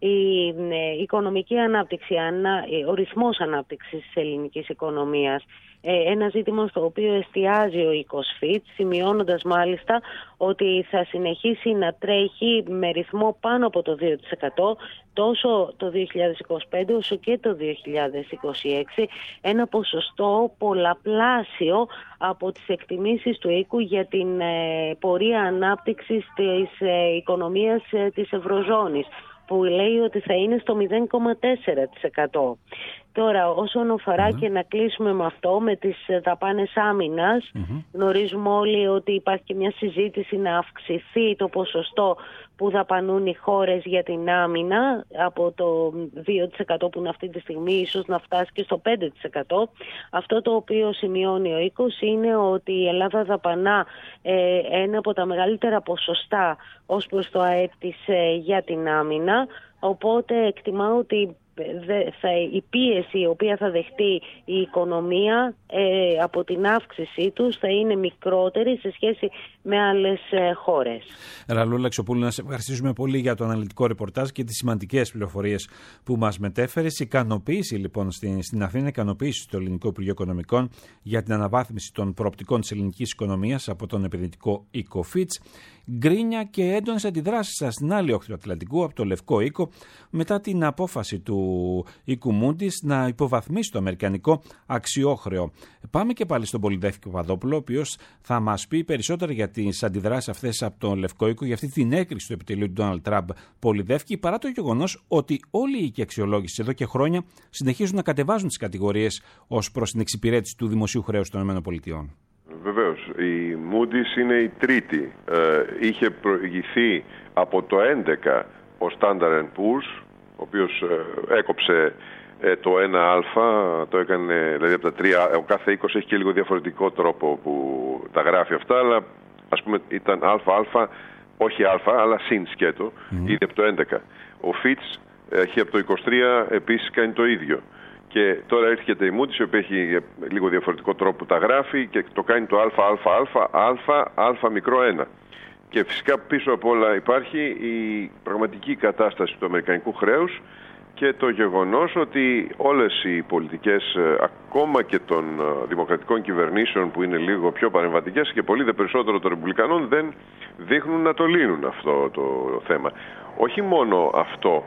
[SPEAKER 10] Η ε, οικονομική ανάπτυξη, ανα, ο ρυθμός ανάπτυξης της ελληνικής οικονομίας, ένα ζήτημα στο οποίο εστιάζει ο οίκος Fitch, σημειώνοντας μάλιστα ότι θα συνεχίσει να τρέχει με ρυθμό πάνω από το δύο τοις εκατό τόσο το δύο χιλιάδες είκοσι πέντε όσο και το δύο χιλιάδες είκοσι έξι, ένα ποσοστό πολλαπλάσιο από τις εκτιμήσεις του οίκου για την πορεία ανάπτυξης της οικονομίας της Ευρωζώνης, που λέει ότι θα είναι στο μηδέν κόμμα τέσσερα τοις εκατό. Τώρα, όσον αφορά mm-hmm. και να κλείσουμε με αυτό, με τις δαπάνες άμυνας, mm-hmm. γνωρίζουμε όλοι ότι υπάρχει και μια συζήτηση να αυξηθεί το ποσοστό που δαπανούν οι χώρες για την άμυνα από το δύο τοις εκατό που είναι αυτή τη στιγμή, ίσως να φτάσει και στο πέντε τοις εκατό. Αυτό το οποίο σημειώνει ο οίκος είναι ότι η Ελλάδα δαπανά ε, ένα από τα μεγαλύτερα ποσοστά ως προς το ΑΕΠ της ε, για την άμυνα, οπότε εκτιμά ότι θα, η πίεση η οποία θα δεχτεί η οικονομία ε, από την αύξησή τους θα είναι μικρότερη σε σχέση με άλλες ε, χώρες.
[SPEAKER 3] Ραλού Αξιοπούλου, να σε ευχαριστήσουμε πολύ για το αναλυτικό ρεπορτάζ και τις σημαντικές πληροφορίες που μας μετέφερες. Ικανοποίηση λοιπόν στην, στην Αθήνα, ικανοποίηση στο Ελληνικό Υπουργείο Οικονομικών για την αναβάθμιση των προοπτικών της ελληνικής οικονομίας από τον επενδυτικό οίκο Fitch. Γκρίνια και έντονες αντιδράσεις στην άλλη όχθη του Ατλαντικού, από το Λευκό Οίκο, μετά την απόφαση του οίκου Moody's να υποβαθμίσει το αμερικανικό αξιόχρεο. Πάμε και πάλι στον Πολυδεύκη Παπαδόπουλο, ο οποίος θα μας πει περισσότερα για τις αντιδράσεις αυτές από τον Λευκό Οίκο, για αυτή την έκρηξη του επιτελείου του Ντόναλντ Τραμπ Πολυδεύκη, παρά το γεγονός ότι όλοι οι οίκοι αξιολόγησης εδώ και χρόνια συνεχίζουν να κατεβάζουν τις κατηγορίες ως προς την εξυπηρέτηση του δημοσίου χρέους των ΗΠΑ.
[SPEAKER 1] Βεβαίως. Η Moody's είναι η τρίτη. Ε, είχε προηγηθεί από το έντεκα ο Standard and Poor's, ο οποίος ε, έκοψε ε, το ένα α, το έκανε, δηλαδή από τα τρία, ο κάθε οίκος έχει και λίγο διαφορετικό τρόπο που τα γράφει αυτά, αλλά ας πούμε ήταν ΑΑ, όχι α, αλλά συν σκέτο, mm-hmm. ήδη από το έντεκα. Ο Fitch έχει από το είκοσι τρία επίσης κάνει το ίδιο. Και τώρα έρχεται η Moody's, η οποία έχει λίγο διαφορετικό τρόπο που τα γράφει και το κάνει το ΑΑΑ, α, α μικρό ένα. Και φυσικά πίσω από όλα υπάρχει η πραγματική κατάσταση του αμερικανικού χρέους και το γεγονός ότι όλες οι πολιτικές, ακόμα και των δημοκρατικών κυβερνήσεων που είναι λίγο πιο παρεμβατικές και πολύ δε περισσότερο των ρεπουμπλικανών, δεν δείχνουν να το λύνουν αυτό το θέμα. Όχι μόνο αυτό,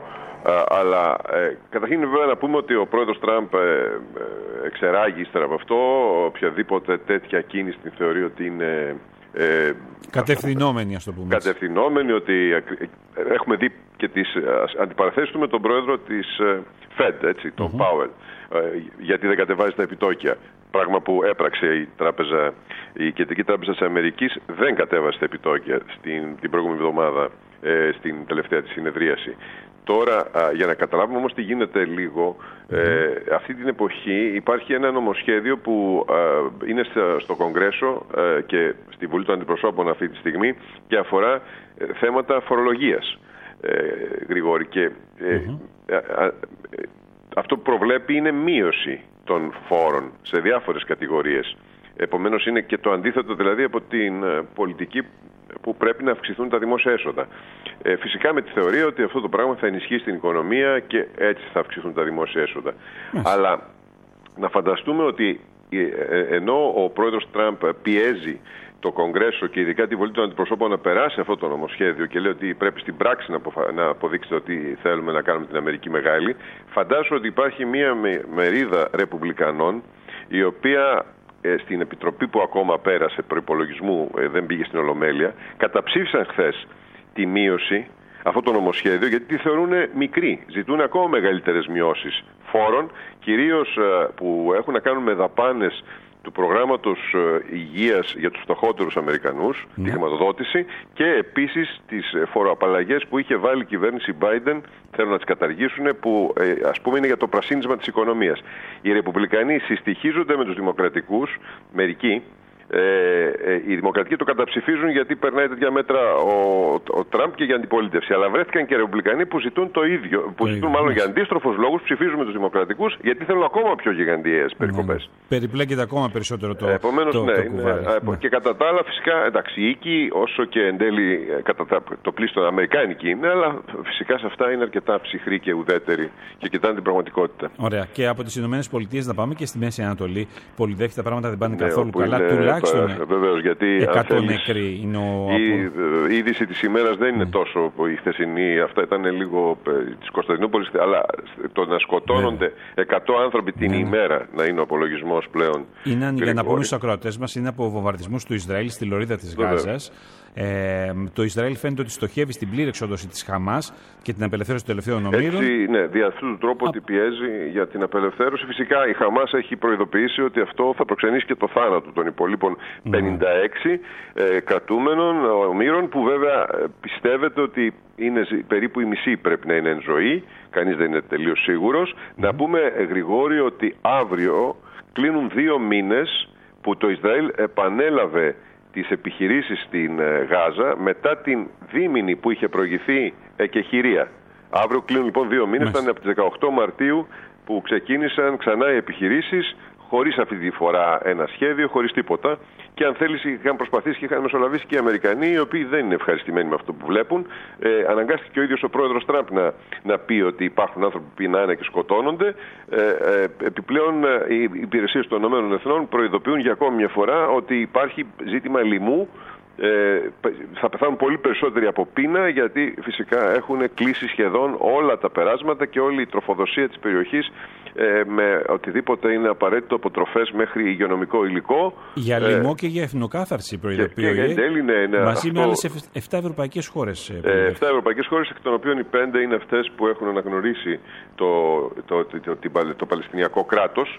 [SPEAKER 1] αλλά ε, καταρχήν βέβαια να πούμε ότι ο πρόεδρος Τραμπ ε, ε, εξεράγει ύστερα από αυτό. Οποιαδήποτε τέτοια κίνηση την θεωρεί ότι είναι ε,
[SPEAKER 3] κατευθυνόμενη, ας το πούμε.
[SPEAKER 1] Κατευθυνόμενη, ότι έχουμε δει και τις αντιπαραθέσεις του με τον πρόεδρο της Fed, έτσι, τον mm-hmm. Powell, ε, γιατί δεν κατεβάζει τα επιτόκια. Πράγμα που έπραξε η, τράπεζα, η Κεντρική Τράπεζα της Αμερικής, δεν κατέβασε τα επιτόκια στην, την προηγούμενη εβδομάδα ε, στην τελευταία της συνεδρίαση. Τώρα, α, για να καταλάβουμε όμως τι γίνεται λίγο, ε, αυτή την εποχή υπάρχει ένα νομοσχέδιο που α, είναι στο, στο Κογκρέσο ε, και στη Βουλή των Αντιπροσώπων αυτή τη στιγμή και αφορά ε, θέματα φορολογίας, ε, Γρηγόρη. Και ε, mm-hmm. α, α, αυτό που προβλέπει είναι μείωση των φόρων σε διάφορες κατηγορίες. Επομένως είναι και το αντίθετο δηλαδή από την πολιτική που πρέπει να αυξηθούν τα δημόσια έσοδα. Ε, φυσικά με τη θεωρία ότι αυτό το πράγμα θα ενισχύσει την οικονομία και έτσι θα αυξηθούν τα δημόσια έσοδα. Yes. Αλλά να φανταστούμε ότι ε, ενώ ο πρόεδρος Τραμπ πιέζει το Κογκρέσο και ειδικά τη Βουλή των Αντιπροσώπων να περάσει αυτό το νομοσχέδιο και λέει ότι πρέπει στην πράξη να, αποφα... να αποδείξετε ότι θέλουμε να κάνουμε την Αμερική μεγάλη, φαντάζομαι ότι υπάρχει μια μερίδα ρεπουμπλικανών η οποία ε, στην Επιτροπή που ακόμα πέρασε προϋπολογισμού, ε, δεν πήγε στην Ολομέλεια, καταψήφισαν χθες τη μείωση, αυτό το νομοσχέδιο, γιατί τη θεωρούν μικρή. Ζητούν ακόμα μεγαλύτερες μειώσεις φόρων, κυρίως ε, που έχουν να κάνουν με δαπάνες του προγράμματος υγείας για τους φτωχότερους Αμερικανούς, ναι. τη χρηματοδότηση, και επίσης τις φοροαπαλλαγές που είχε βάλει η κυβέρνηση Biden, θέλουν να τις καταργήσουν, που ε, ας πούμε είναι για το πρασίνισμα της οικονομίας. Οι Ρεπουμπλικανοί συστοιχίζονται με τους Δημοκρατικούς, μερικοί. Ε, ε, οι Δημοκρατικοί το καταψηφίζουν γιατί περνάει τέτοια μέτρα ο, ο Τραμπ και για αντιπολίτευση. Αλλά βρέθηκαν και Ρεπουμπλικανοί που ζητούν το ίδιο, που ζητούν μάλλον για αντίστροφους λόγους, ψηφίζουν με τους Δημοκρατικούς γιατί θέλουν ακόμα πιο γιγαντιαίες περικοπές. Ναι, ναι. Περιπλέκεται ακόμα περισσότερο το, Επομένως,
[SPEAKER 3] το,
[SPEAKER 1] ναι,
[SPEAKER 3] το
[SPEAKER 1] είναι,
[SPEAKER 3] κουβάρι.
[SPEAKER 1] Ναι. Και κατά τα άλλα, φυσικά, εντάξει, η οίκη, όσο και εν τέλει κατά τα, το πλήστον αμερικάνικη είναι, αλλά φυσικά σε αυτά είναι αρκετά ψυχρή και ουδέτερη και κοιτάνε την πραγματικότητα.
[SPEAKER 3] Ωραία. Και από τις ΗΠΑ να πάμε και στη Μέση Ανατολή. Πολυδέχει τα πράγματα δεν πάνε ναι, καθόλου καλά. Είναι, τουλάχιστον
[SPEAKER 1] βεβαίως, γιατί
[SPEAKER 3] εκατό νεκροί είναι ο...
[SPEAKER 1] Η, η είδηση της ημέρας δεν είναι mm. τόσο η χθεσινή, αυτά ήταν λίγο της Κωνσταντινούπολης, αλλά το να σκοτώνονται yeah. εκατό άνθρωποι την yeah. ημέρα να είναι ο απολογισμός πλέον.
[SPEAKER 3] Είναι, για να πούμε στους ακροατές μας, είναι από βομβαρδισμούς του Ισραήλ στη λωρίδα της Γάζας. Ε, το Ισραήλ φαίνεται ότι στοχεύει στην πλήρη εξόδωση της Χαμάς και την απελευθέρωση των τελευταίων ομήρων.
[SPEAKER 1] Έτσι, ναι, δια αυτού του τρόπου Α... ότι πιέζει για την απελευθέρωση. Φυσικά η Χαμάς έχει προειδοποιήσει ότι αυτό θα προξενήσει και το θάνατο των υπολείπων mm. πενήντα έξι ε, κρατούμενων ομήρων, που βέβαια πιστεύετε ότι είναι περίπου η μισή πρέπει να είναι εν ζωή. Κανείς δεν είναι τελείως σίγουρος. Mm. Να πούμε, Γρηγόρη, ότι αύριο κλείνουν δύο μήνες που το Ισραήλ επανέλαβε τις επιχειρήσεις στην Γάζα μετά την δίμηνη που είχε προηγηθεί εκεχηρία. Αύριο κλείνουν λοιπόν δύο μήνες, ήταν από τις δεκαοκτώ Μαρτίου που ξεκίνησαν ξανά οι επιχειρήσεις, χωρίς αυτή τη φορά ένα σχέδιο, χωρίς τίποτα. Και αν θέλεις, είχαν προσπαθήσει και είχαν μεσολαβήσει και οι Αμερικανοί, οι οποίοι δεν είναι ευχαριστημένοι με αυτό που βλέπουν. Ε, αναγκάστηκε ο ίδιος ο πρόεδρος Τραμπ να, να πει ότι υπάρχουν άνθρωποι που πεινάνε και σκοτώνονται. Ε, ε, επιπλέον, οι υπηρεσίες των ΗΠΑ προειδοποιούν για ακόμη μια φορά ότι υπάρχει ζήτημα λοιμού. Ε, θα πεθάνουν πολύ περισσότεροι από πείνα, γιατί φυσικά έχουν κλείσει σχεδόν όλα τα περάσματα και όλη η τροφοδοσία της περιοχής ε, με οτιδήποτε είναι απαραίτητο, από τροφές μέχρι υγειονομικό υλικό.
[SPEAKER 3] Για λοιμό ε, και για εθνοκάθαρση προειδοποιεί.
[SPEAKER 1] Ναι, ναι,
[SPEAKER 3] μαζί με άλλες επτά ευρωπαϊκές χώρες.
[SPEAKER 1] επτά ευρωπαϊκές χώρες, εκ των οποίων οι πέντε είναι αυτές που έχουν αναγνωρίσει το, το, το, το, το, το Παλαιστινιακό κράτος.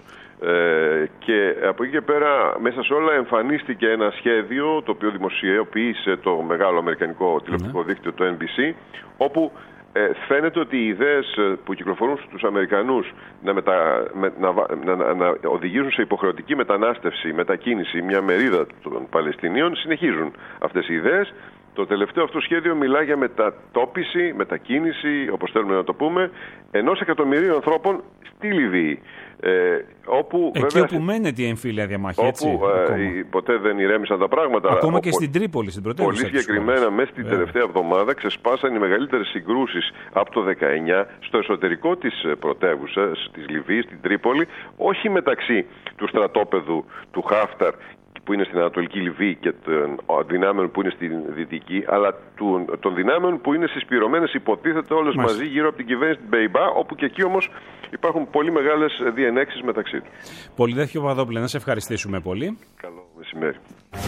[SPEAKER 1] Ε, και από εκεί και πέρα, μέσα σε όλα, εμφανίστηκε ένα σχέδιο το οποίο δημοσιοποίησε το μεγάλο αμερικανικό τηλεοπτικό mm-hmm. δίκτυο, το Εν Μπι Σι, όπου ε, φαίνεται ότι οι ιδέες που κυκλοφορούν στους Αμερικανούς να, μετα, με, να, να, να, να οδηγήσουν σε υποχρεωτική μετανάστευση, μετακίνηση μια μερίδα των Παλαιστινίων, συνεχίζουν αυτές οι ιδέες. Το τελευταίο αυτό σχέδιο μιλά για μετατόπιση, μετακίνηση, όπως θέλουμε να το πούμε, ενός εκατομμυρίου ανθρώπων στη Λιβύη. Ε, όπου,
[SPEAKER 3] Εκεί
[SPEAKER 1] βέβαια,
[SPEAKER 3] όπου μένεται η εμφύλια διαμάχη, έτσι,
[SPEAKER 1] όπου ε, ποτέ δεν ηρέμησαν τα πράγματα.
[SPEAKER 3] Ακόμα
[SPEAKER 1] όπου,
[SPEAKER 3] και στην Τρίπολη, στην πρωτεύουσα.
[SPEAKER 1] Πολύ συγκεκριμένα, μέσα στην τελευταία εβδομάδα ξεσπάσαν οι μεγαλύτερες συγκρούσεις από το δεκαεννιά στο εσωτερικό της πρωτεύουσας, της Λιβύης, στην Τρίπολη, όχι μεταξύ του στρατόπεδου του Χάφταρ που είναι στην Ανατολική Λιβύη και των δυνάμεων που είναι στην Δυτική, αλλά των δυνάμεων που είναι συσπηρωμένες, υποτίθεται, όλες
[SPEAKER 3] Μάλιστα.
[SPEAKER 1] μαζί γύρω από την κυβέρνηση του Μπεϊμπά, όπου και εκεί όμως υπάρχουν πολύ μεγάλες διενέξεις μεταξύ τους.
[SPEAKER 3] Πολυδέφιο Παπαδόπουλε, να σε ευχαριστήσουμε πολύ.
[SPEAKER 1] Καλό μεσημέρι.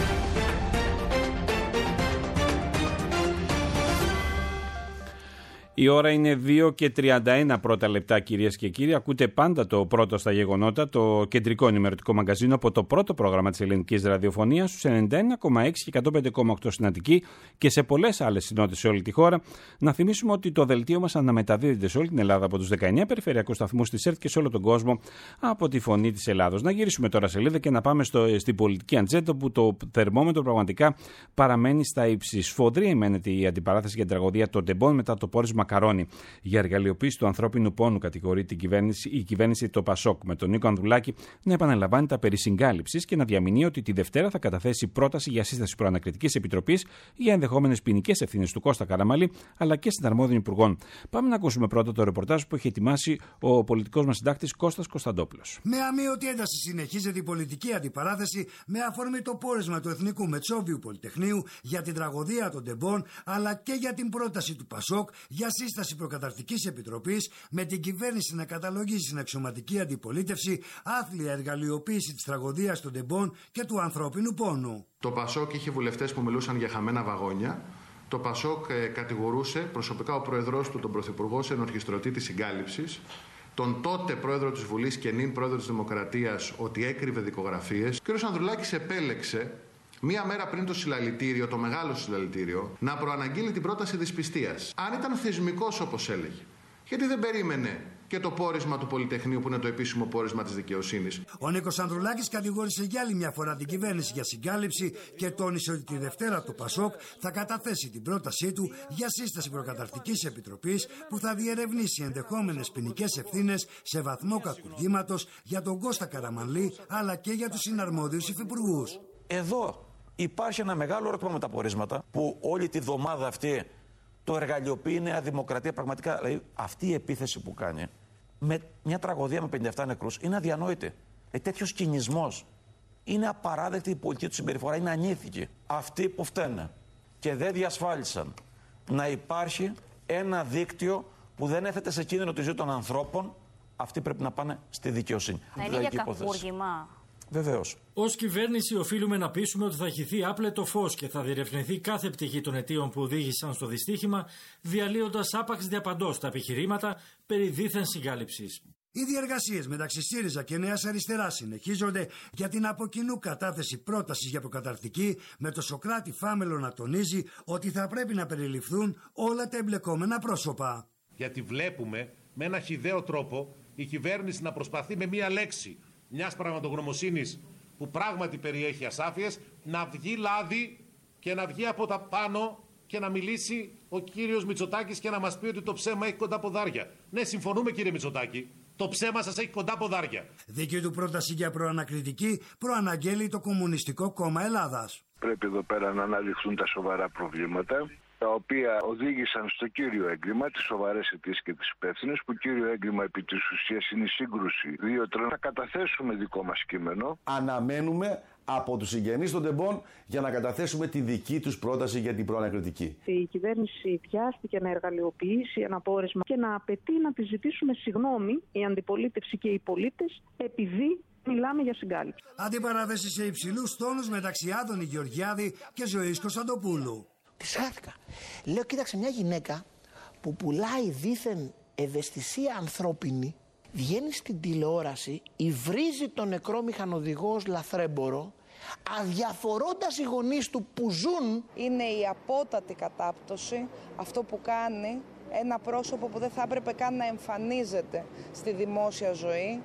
[SPEAKER 3] Η ώρα είναι δύο και τριάντα ένα πρώτα λεπτά, κυρίες και κύριοι. Ακούτε πάντα το πρώτο στα γεγονότα, το κεντρικό ενημερωτικό μαγκαζίνο από το πρώτο πρόγραμμα της ελληνικής ραδιοφωνίας, στους ενενήντα ένα κόμμα έξι και εκατόν πέντε κόμμα οκτώ στην Αττική και σε πολλές άλλες συνότητες σε όλη τη χώρα. Να θυμίσουμε ότι το δελτίο μας αναμεταδίδεται σε όλη την Ελλάδα από τους δεκαεννιά περιφερειακούς σταθμούς της ΕΡΤ και σε όλο τον κόσμο από τη Φωνή της Ελλάδος. Να γυρίσουμε τώρα σελίδα και να πάμε στο, στην πολιτική ατζέντα, που το θερμόμετρο πραγματικά παραμένει στα ύψη. Σφοδρή μένεται η αντιπαράθεση για την τραγωδία των Τεμπών μετά το πόρισμα Καρόνι. Για εργαλειοποίηση του ανθρώπινου πόνου κατηγορεί την κυβέρνηση, η κυβέρνηση το Πασόκ, με τον Νίκο Ανδρουλάκη να επαναλαμβάνει τα περί συγκάλυψης και να διαμηνύει ότι τη Δευτέρα θα καταθέσει πρόταση για σύσταση προανακριτικής επιτροπής για ενδεχόμενες ποινικές ευθύνες του Κώστα Καραμανλή αλλά και συναρμόδιων υπουργών. Πάμε να ακούσουμε πρώτα το ρεπορτάζ που έχει ετοιμάσει ο πολιτικός μας συντάκτης Κώστας Κωνσταντόπουλος.
[SPEAKER 11] Με αμείωτη ένταση συνεχίζεται η πολιτική αντιπαράθεση με αφορμή το πόρισμα του Εθνικού Μετσόβιου Πολυτεχνείου για την τραγωδία των Τεμπών, αλλά και για την πρόταση του Πασόκ για σύσταση προκαταρκτικής επιτροπής με την κυβέρνηση να καταλογίσει στην αξιωματική αντιπολίτευση άθλια εργαλειοποίηση της τραγωδίας των Τεμπών και του ανθρώπινου πόνου.
[SPEAKER 12] Το Πασόκ είχε βουλευτές που μιλούσαν για χαμένα βαγόνια. Το Πασόκ ε, κατηγορούσε προσωπικά ο πρόεδρος του, τον Πρωθυπουργό, σε ενορχιστρωτή της συγκάλυψης. Τον τότε πρόεδρο της Βουλής και νυν πρόεδρο της Δημοκρατίας ότι έκρυβε δικογραφίες. Ο κ. Ανδρουλάκης επέλεξε μία μέρα πριν το συλλαλητήριο, το μεγάλο συλλαλητήριο, να προαναγγείλει την πρόταση δυσπιστίας. Αν ήταν θεσμικός όπως έλεγε, γιατί δεν περίμενε και το πόρισμα του Πολυτεχνείου που είναι το επίσημο πόρισμα της δικαιοσύνης.
[SPEAKER 11] Ο Νίκος Ανδρουλάκης κατηγόρησε για άλλη μια φορά την κυβέρνηση για συγκάλυψη και τόνισε ότι τη Δευτέρα το Πασόκ θα καταθέσει την πρότασή του για σύσταση προκαταρκτικής επιτροπής που θα διερευνήσει ενδεχόμενες ποινικές ευθύνες σε βαθμό κακουργήματος για τον Κώστα Καραμανλή αλλά και για τους συναρμόδιους υφυπουργούς.
[SPEAKER 13] Εδώ υπάρχει ένα μεγάλο ερώτημα με τα πορίσματα που όλη τη βδομάδα αυτή το εργαλειοποιεί η Νέα Δημοκρατία. Πραγματικά, δηλαδή, αυτή η επίθεση που κάνει με μια τραγωδία με πενήντα επτά νεκρούς είναι αδιανόητη. Δηλαδή, τέτοιος κινησμός είναι απαράδεκτη, η πολιτική του συμπεριφορά είναι ανήθικη. Αυτοί που φταίνε και δεν διασφάλισαν να υπάρχει ένα δίκτυο που δεν έθετε σε κίνδυνο τη ζωή των ανθρώπων, αυτοί πρέπει να πάνε στη δικαιοσύνη.
[SPEAKER 14] Θα είναι για κακούργημα.
[SPEAKER 13] Βεβαίως.
[SPEAKER 15] Ως κυβέρνηση, οφείλουμε να πείσουμε ότι θα χυθεί άπλετο φως και θα διερευνηθεί κάθε πτυχή των αιτίων που οδήγησαν στο δυστύχημα, διαλύοντας άπαξ διαπαντός τα επιχειρήματα περί δίθεν συγκάλυψης.
[SPEAKER 11] Οι διεργασίες μεταξύ ΣΥΡΙΖΑ και Νέας Αριστεράς συνεχίζονται για την από κοινού κατάθεση πρότασης για προκαταρκτική, με το Σωκράτη Φάμελο να τονίζει ότι θα πρέπει να περιληφθούν όλα τα εμπλεκόμενα πρόσωπα.
[SPEAKER 16] Γιατί βλέπουμε με ένα χυδαίο τρόπο η κυβέρνηση να προσπαθεί με μία λέξη μιας πραγματογνωμοσύνης που πράγματι περιέχει ασάφειες, να βγει λάδι και να βγει από τα πάνω και να μιλήσει ο κύριος Μητσοτάκης και να μας πει ότι το ψέμα έχει κοντά ποδάρια. Ναι, συμφωνούμε κύριε Μητσοτάκη, το ψέμα σας έχει κοντά ποδάρια.
[SPEAKER 11] Δική του πρόταση για προανακριτική προαναγγέλει το Κομμουνιστικό Κόμμα Ελλάδας.
[SPEAKER 17] Πρέπει εδώ πέρα να αναλυθούν τα σοβαρά προβλήματα, τα οποία οδήγησαν στο κύριο έγκλημα, τις σοβαρές αιτίες και τις υπεύθυνες, που κύριο έγκλημα επί της ουσίας είναι η σύγκρουση δύο τρένων. Θα καταθέσουμε δικό μας κείμενο.
[SPEAKER 18] Αναμένουμε από τους συγγενείς των Τεμπών για να καταθέσουμε τη δική τους πρόταση για την προανακριτική.
[SPEAKER 19] Η κυβέρνηση βιάστηκε να εργαλειοποιήσει ένα πόρισμα και να απαιτεί να τη ζητήσουμε συγγνώμη η αντιπολίτευση και οι πολίτες, επειδή μιλάμε για συγκάλυψη.
[SPEAKER 11] Αντιπαράθεση σε υψηλούς τόνους μεταξύ Άδωνη Γεωργιάδη και Ζωής Κωνσταντοπούλου.
[SPEAKER 20] Της χάθηκα. Λέω, κοίταξε, μια γυναίκα που πουλάει δήθεν ευαισθησία ανθρώπινη, βγαίνει στην τηλεόραση, υβρίζει τον νεκρό μηχανοδηγό ως λαθρέμπορο, αδιαφορώντας οι γονείς του που ζουν.
[SPEAKER 21] Είναι η απότατη κατάπτωση αυτό που κάνει ένα πρόσωπο που δεν θα έπρεπε καν να εμφανίζεται στη δημόσια ζωή,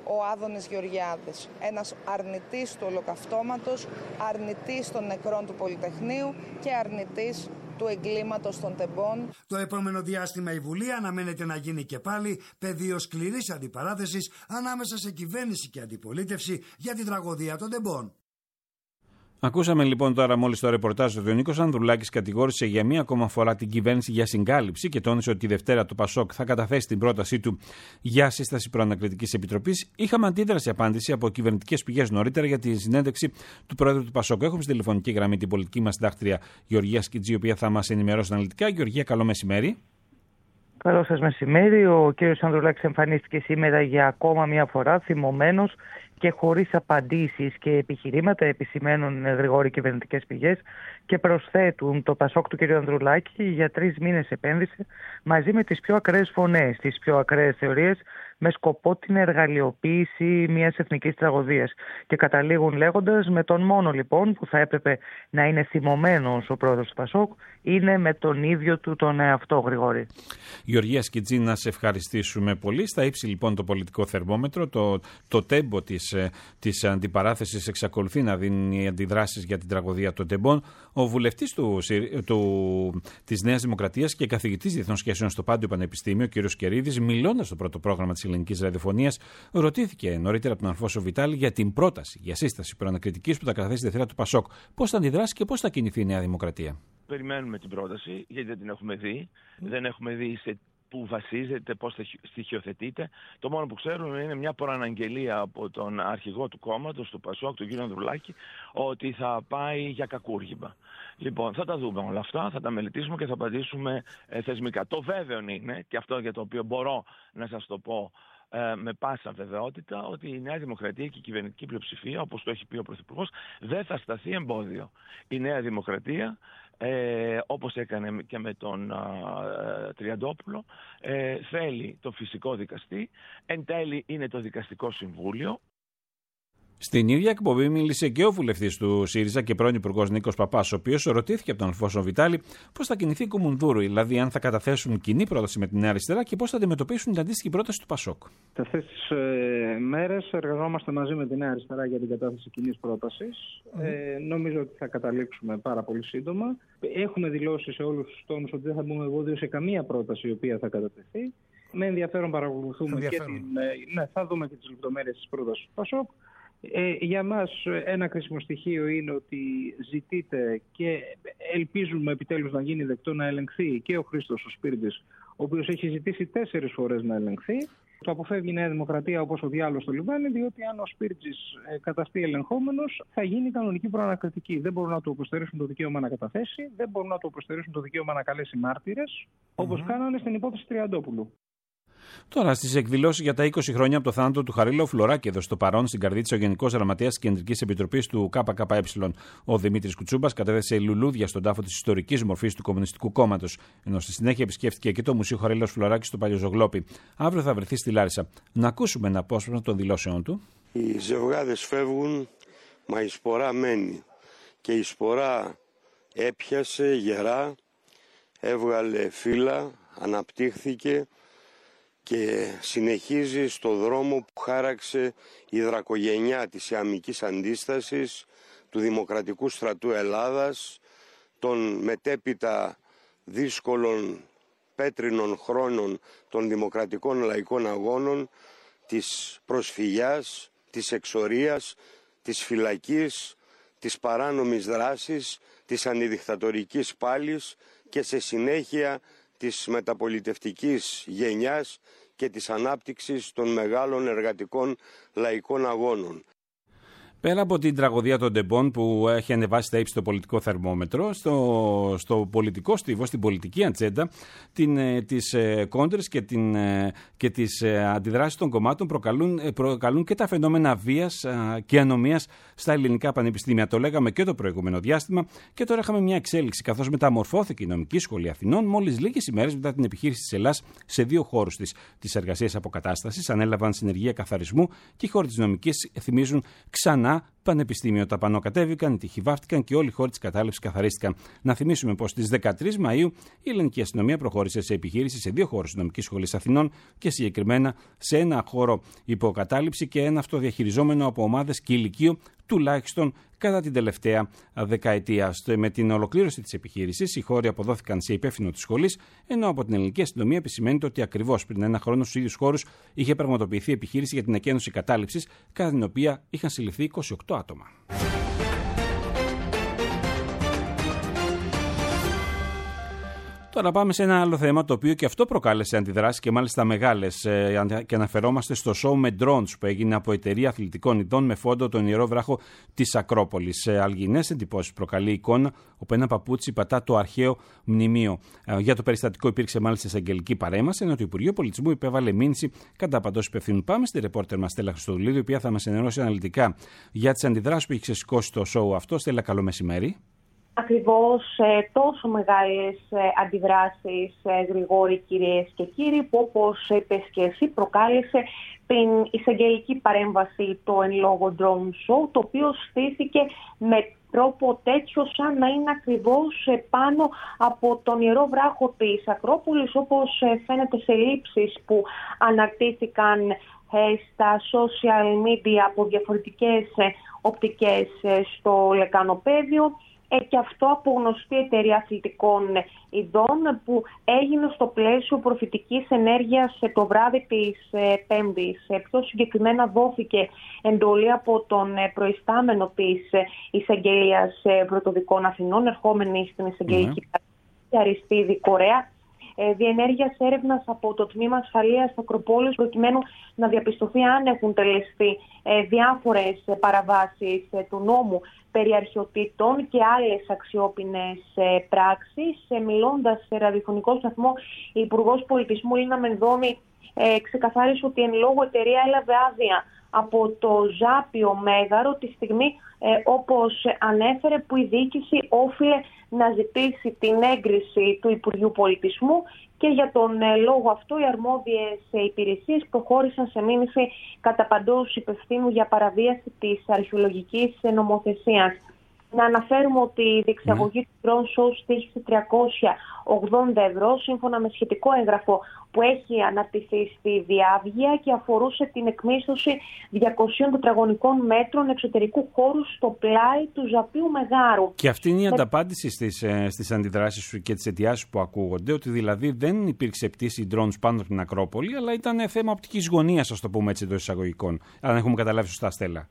[SPEAKER 21] ο Άδωνης Γεωργιάδης. Ένας αρνητής του ολοκαυτώματος, αρνητής των νεκρών του Πολυτεχνείου και αρνητής του εγκλήματος των τεμπών.
[SPEAKER 11] Το επόμενο διάστημα η Βουλή αναμένεται να γίνει και πάλι πεδίο σκληρής αντιπαράθεσης ανάμεσα σε κυβέρνηση και αντιπολίτευση για την τραγωδία των τεμπών.
[SPEAKER 3] Ακούσαμε λοιπόν τώρα μόλις το ρεπορτάζ ότι ο Νίκος Ανδρουλάκης κατηγόρησε για μία ακόμα φορά την κυβέρνηση για συγκάλυψη και τόνισε ότι τη Δευτέρα το Πασόκ θα καταθέσει την πρότασή του για σύσταση προανακριτικής επιτροπής. Είχαμε αντίδραση απάντηση από κυβερνητικές πηγές νωρίτερα για τη συνέντευξη του Πρόεδρου του Πασόκ. Έχουμε στη τηλεφωνική γραμμή την πολιτική μας συντάκτρια Γεωργία Σκιτζή, η οποία θα μας ενημερώσει αναλυτικά. Γεωργία, καλό μεσημέρι.
[SPEAKER 2] Καλό σας μεσημέρι. Ο κ. Ανδρουλάκης εμφανίστηκε σήμερα για ακόμα μία φορά θυμωμένος και χωρίς απαντήσεις και επιχειρήματα, επισημαίνουν γρηγόροι κυβερνητικές πηγές και προσθέτουν το Πασόκ του κ. Ανδρουλάκη για τρεις μήνες επένδυσε μαζί με τις πιο ακραίες φωνές, τις πιο ακραίες θεωρίες, με σκοπό την εργαλειοποίηση μιας εθνικής τραγωδίας. Και καταλήγουν λέγοντας, με τον μόνο λοιπόν που θα έπρεπε να είναι θυμωμένος ο πρόεδρος του Πασόκ, είναι με τον ίδιο του τον εαυτό, Γρηγόρη.
[SPEAKER 3] Γεωργία Σκιτζή, να σε ευχαριστήσουμε πολύ. Στα ύψη λοιπόν το πολιτικό θερμόμετρο, το, το τέμπο της, της αντιπαράθεσης εξακολουθεί να δίνει αντιδράσεις για την τραγωδία των τεμπών. Ο βουλευτής του, του, της Νέας Δημοκρατίας και καθηγητής διεθνών σχέσεων στο Πάντιο Πανεπιστήμιο, κ. Κερίδης, μιλώντας στο πρώτο πρόγραμμα της Ελληνικής Ραδιοφωνίας, ρωτήθηκε νωρίτερα από τον Αλφόσο Βιτάλη για την πρόταση για σύσταση προανακριτικής που θα καταθέσει τη Δευτέρα του Πασόκ. Πώς θα αντιδράσει και πώς θα κινηθεί η Νέα Δημοκρατία.
[SPEAKER 5] Περιμένουμε την πρόταση, γιατί δεν την έχουμε δει. Mm. Δεν έχουμε δει σε πού βασίζεται, πώς θα στοιχειοθετείται. Το μόνο που ξέρουμε είναι μια προαναγγελία από τον αρχηγό του κόμματος, του Πασόκ, τον κύριο Ανδρουλάκη, ότι θα πάει για κακούργημα. Λοιπόν, θα τα δούμε όλα αυτά, θα τα μελετήσουμε και θα απαντήσουμε ε, θεσμικά. Το βέβαιο είναι, και αυτό για το οποίο μπορώ να σας το πω ε, με πάσα βεβαιότητα, ότι η Νέα Δημοκρατία και η κυβερνητική πλειοψηφία, όπως το έχει πει ο Πρωθυπουργός, δεν θα σταθεί εμπόδιο. Η Νέα Δημοκρατία, Ε, όπως έκανε και με τον α, Τριαντόπουλο, ε, θέλει το φυσικό δικαστή, εν τέλει είναι το δικαστικό συμβούλιο.
[SPEAKER 3] Στην ίδια εκπομπή μίλησε και ο βουλευτής του ΣΥΡΙΖΑ και πρώην υπουργός Νίκος Παπάς, ο οποίος ρωτήθηκε από τον Αλφόσο Βιτάλη πώς θα κινηθεί η Κουμουνδούρου, δηλαδή αν θα καταθέσουν κοινή πρόταση με τη Νέα Αριστερά και πώς θα αντιμετωπίσουν την αντίστοιχη πρόταση του Πασόκ.
[SPEAKER 22] Αυτές τις ε, μέρες εργαζόμαστε μαζί με τη Νέα Αριστερά για την κατάθεση κοινής πρότασης. Mm. Ε, νομίζω ότι θα καταλήξουμε πάρα πολύ σύντομα. Έχουμε δηλώσει σε όλους τους τόνους ότι δεν θα μπούμε εμπόδιο σε καμία πρόταση η οποία θα κατατεθεί. Με ενδιαφέρον παρακολουθούμε και την, ε, ναι, θα δούμε και τις λεπτομέρειες της πρότασης του Πασόκ. Ε, για μας ένα κρίσιμο στοιχείο είναι ότι ζητείται και ελπίζουμε επιτέλους να γίνει δεκτό να ελεγχθεί και ο Χρήστος ο Σπίρτζης, ο οποίος έχει ζητήσει τέσσερις φορές να ελεγχθεί. Το αποφεύγει η Νέα Δημοκρατία όπως ο διάλογος στο λιβάνι, διότι αν ο Σπίρτζης καταστεί ελεγχόμενος θα γίνει κανονική προανακριτική. Δεν μπορούν να του αποστερήσουν το δικαίωμα να καταθέσει, δεν μπορούν να του αποστερήσουν το δικαίωμα να καλέσει μάρτυρες, όπως mm-hmm. κάνανε στην υπόθεση Τριαντόπουλου.
[SPEAKER 3] Τώρα, στις εκδηλώσεις για τα είκοσι χρόνια από το θάνατο του Χαρίλαου Φλωράκη, εδώ στο παρόν, στην Καρδίτσα, ο Γενικός Γραμματέας της Κεντρικής Επιτροπής του ΚΚΕ, ο Δημήτρης Κουτσούμπας, κατέθεσε λουλούδια στον τάφο της ιστορικής μορφής του Κομμουνιστικού Κόμματος, ενώ στη συνέχεια επισκέφθηκε και το Μουσείο Χαρίλαου Φλωράκη στο Παλαιοζωγλόπι. Αύριο θα βρεθεί στη Λάρισα. Να ακούσουμε ένα απόσπασμα των δηλώσεών του.
[SPEAKER 23] Οι ζευγάδες φεύγουν, μα η σπορά μένει. Και η σπορά έπιασε γερά, έβγαλε φύλλα, αναπτύχθηκε και συνεχίζει στο δρόμο που χάραξε η δρακογενιά της ιαμικής αντίστασης του Δημοκρατικού Στρατού Ελλάδας, των μετέπειτα δύσκολων πέτρινων χρόνων των δημοκρατικών λαϊκών αγώνων, της προσφυγιάς, της εξορίας, της φυλακής, της παράνομης δράσης, της αντιδικτατορικής πάλης και σε συνέχεια της μεταπολιτευτικής γενιάς και της ανάπτυξης των μεγάλων εργατικών λαϊκών αγώνων.
[SPEAKER 3] Πέρα από την τραγωδία των τεμπών που έχει ανεβάσει στα ύψη το πολιτικό θερμόμετρο, στο, στο πολιτικό στίβο, στην πολιτική ατζέντα, την, τις ε, κόντρες και, την, ε, και τις ε, αντιδράσεις των κομμάτων προκαλούν, ε, προκαλούν και τα φαινόμενα βίας ε, και ανομίας στα ελληνικά πανεπιστήμια. Το λέγαμε και το προηγούμενο διάστημα και τώρα είχαμε μια εξέλιξη, καθώς μεταμορφώθηκε η Νομική Σχολή Αθηνών μόλις λίγες ημέρες μετά την επιχείρηση της Ελλάς σε δύο χώρους της. Τις εργασίες αποκατάστασης ανέλαβαν συνεργεία καθαρισμού και οι χώροι της νομικής θυμίζουν ξανά πανεπιστήμιο τα πανό κατέβηκαν, οι τοίχοι βάφτηκαν και όλοι οι χώροι της κατάληψης καθαρίστηκαν. Να θυμίσουμε πως στις δεκατρείς Μαΐου η ελληνική αστυνομία προχώρησε σε επιχείρηση σε δύο χώρους της Νομικής Σχολής Αθηνών και συγκεκριμένα σε ένα χώρο υποκατάληψη και ένα αυτοδιαχειριζόμενο από ομάδες και ηλικίου, τουλάχιστον κατά την τελευταία δεκαετία. Με την ολοκλήρωση της επιχείρησης, οι χώροι αποδόθηκαν σε υπεύθυνο της σχολής, ενώ από την ελληνική αστυνομία επισημαίνεται ότι ακριβώς πριν ένα χρόνο στους ίδιους χώρους είχε πραγματοποιηθεί επιχείρηση για την εκένωση κατάληψης, κατά την οποία είχαν συλληφθεί είκοσι οκτώ άτομα. Τώρα πάμε σε ένα άλλο θέμα, το οποίο και αυτό προκάλεσε αντιδράσεις και μάλιστα μεγάλες, και αναφερόμαστε στο show με drones που έγινε από εταιρεία αθλητικών ειδών με φόντο τον Ιερό Βράχο της Ακρόπολης. Αλγινές εντυπώσεις προκαλεί η εικόνα όπου ένα παπούτσι πατά το αρχαίο μνημείο. Για το περιστατικό υπήρξε μάλιστα εισαγγελική παρέμβαση, ενώ το Υπουργείο Πολιτισμού υπέβαλε μήνυση κατά παντός υπευθύνου. Πάμε στη ρεπόρτερ μας Στέλλα Χριστοδουλίδου, η οποία θα μας ενημερώσει αναλυτικά για τις αντιδράσεις που έχει ξεσηκώσει το show αυτό. Στέλλα, καλό μεσημέρι.
[SPEAKER 4] Ακριβώς τόσο μεγάλες αντιδράσεις, Γρηγόρη, κυρίες και κύριοι, που όπως είπες και εσύ προκάλεσε την εισαγγελική παρέμβαση το εν λόγω drone show, το οποίο στήθηκε με τρόπο τέτοιο σαν να είναι ακριβώς πάνω από τον Ιερό Βράχο της Ακρόπολης, όπως φαίνεται σε λήψεις που αναρτήθηκαν στα social media από διαφορετικές οπτικές στο λεκανοπέδιο. Και αυτό από γνωστή εταιρεία αθλητικών ειδών που έγινε στο πλαίσιο προφητικής ενέργειας το βράδυ της Πέμπτης. Πιο συγκεκριμένα δόθηκε εντολή από τον προϊστάμενο της Εισαγγελίας Πρωτοδικών Αθηνών, ερχόμενη στην εισαγγελική mm-hmm. Αριστίδη Κορέα, διενέργειας έρευνας από το Τμήμα Ασφαλείας Ακροπόλης, προκειμένου να διαπιστωθεί αν έχουν τελεστεί διάφορες παραβάσεις του νόμου περί αρχαιοτήτων και άλλες αξιόπινες πράξεις. Μιλώντας σε ραδιοφωνικό σταθμό, η Υπουργός Πολιτισμού Λίνα Μενδώνη ξεκαθάρισε ότι εν λόγω εταιρεία έλαβε άδεια από το Ζάπιο Μέγαρο τη στιγμή, ε, όπως ανέφερε, που η διοίκηση όφιλε να ζητήσει την έγκριση του Υπουργείου Πολιτισμού και για τον ε, λόγο αυτό οι αρμόδιες ε, υπηρεσίες προχώρησαν σε μήνυση κατά παντός υπευθύνου για παραβίαση της αρχαιολογικής ε, νομοθεσίας. Να αναφέρουμε ότι η διεξαγωγή mm. του drone show στήχησε τριακόσια ογδόντα ευρώ σύμφωνα με σχετικό έγγραφο που έχει αναρτηθεί στη Διάβγεια και αφορούσε την εκμίσθωση διακοσίων τετραγωνικών μέτρων εξωτερικού χώρου στο πλάι του Ζαπίου Μεγάρου.
[SPEAKER 3] Και αυτή είναι η ανταπάντηση στις, στις αντιδράσεις σου και τις αιτιάσεις που ακούγονται, ότι δηλαδή δεν υπήρξε πτήση drones πάνω από την Ακρόπολη, αλλά ήταν θέμα οπτικής γωνίας, ας το πούμε έτσι, των εισαγωγικών. Αν έχουμε καταλάβει σωστά, Στέλλα.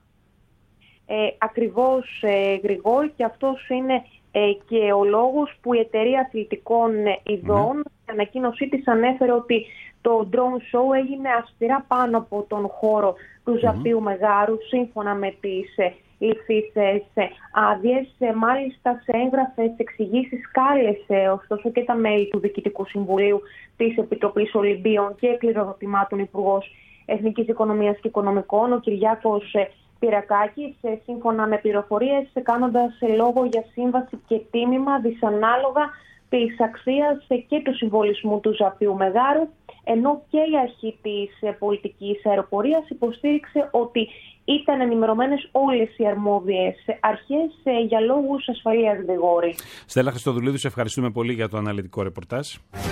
[SPEAKER 4] Ε, ακριβώς, ε, Γρηγόρη, και αυτός είναι ε, και ο λόγος που η εταιρεία αθλητικών ειδών mm. στην ανακοίνωσή της ανέφερε ότι το drone show έγινε αυστηρά πάνω από τον χώρο του mm. Ζαπίου Μεγάρου, σύμφωνα με τις ε, ληφθήσεις ε, άδειες. Ε, μάλιστα σε έγγραφες εξηγήσεις κάλεσε ωστόσο και τα μέλη του Διοικητικού Συμβουλίου της Επιτροπής Ολυμπίων και Κληροδοτημάτων Υπουργός Εθνικής Οικονομίας και Οικονομικών, ο Κυριάκος ε, Πυρακάκης, σύμφωνα με πληροφορίες, κάνοντας λόγο για σύμβαση και τίμημα δυσανάλογα της αξίας και του συμβολισμού του Ζαπίου Μεγάρου, ενώ και η αρχή της πολιτικής αεροπορίας υποστήριξε ότι ήταν ενημερωμένες όλες οι αρμόδιες αρχές για λόγους ασφαλείας, Γρηγόρη.
[SPEAKER 3] Στέλλα Χριστοδουλίδου, σε ευχαριστούμε πολύ για το αναλυτικό ρεπορτάζ.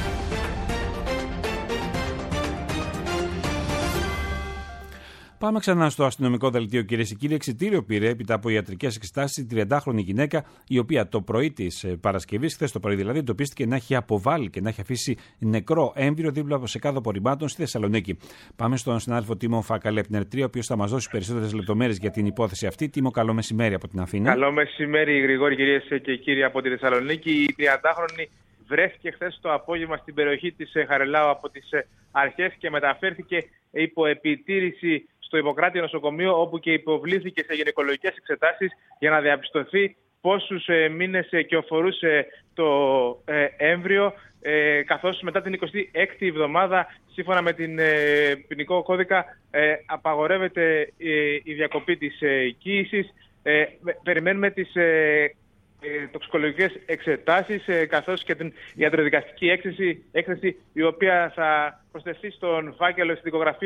[SPEAKER 3] Πάμε ξανά στο αστυνομικό δελτίο, κυρίες και κύριοι. Εξιτήριο πήρε έπειτα από ιατρικές εξετάσεις η τριαντάχρονη γυναίκα, η οποία το πρωί της Παρασκευής, χθες το πρωί δηλαδή, εντοπίστηκε να έχει αποβάλει και να έχει αφήσει νεκρό έμβριο δίπλα από σε κάδο απορριμμάτων στη Θεσσαλονίκη. Πάμε στον συνάδελφο Τίμο Φακαλέπνερ, ο οποίος θα μας δώσει περισσότερες λεπτομέρειες για την υπόθεση αυτή. Τίμο, καλό μεσημέρι από την Αθήνα.
[SPEAKER 6] Καλό μεσημέρι, Γρηγόρη, κυρίες και κύριοι από τη Θεσσαλονίκη. Η τριαντάχρονη βρέθηκε χθες το απόγευμα στην περιοχή της Χαρελάου από τις αρχές και μεταφέρθηκε υπό επιτήρηση στο Ιπποκράτιο νοσοκομείο, όπου και υποβλήθηκε σε γυναικολογικές εξετάσεις για να διαπιστωθεί πόσους ε, μήνες ε, κυοφορούσε το ε, έμβριο, ε, καθώς μετά την εικοστή έκτη εβδομάδα, σύμφωνα με την ε, ποινικό κώδικα, ε, απαγορεύεται ε, η διακοπή της ε, κύησης. Ε, περιμένουμε τις ε, ε, τοξικολογικές εξετάσεις, ε, καθώς και την ιατροδικαστική έκθεση, έκθεση η οποία θα προσθεθεί στον φάκελο, στην δικογραφία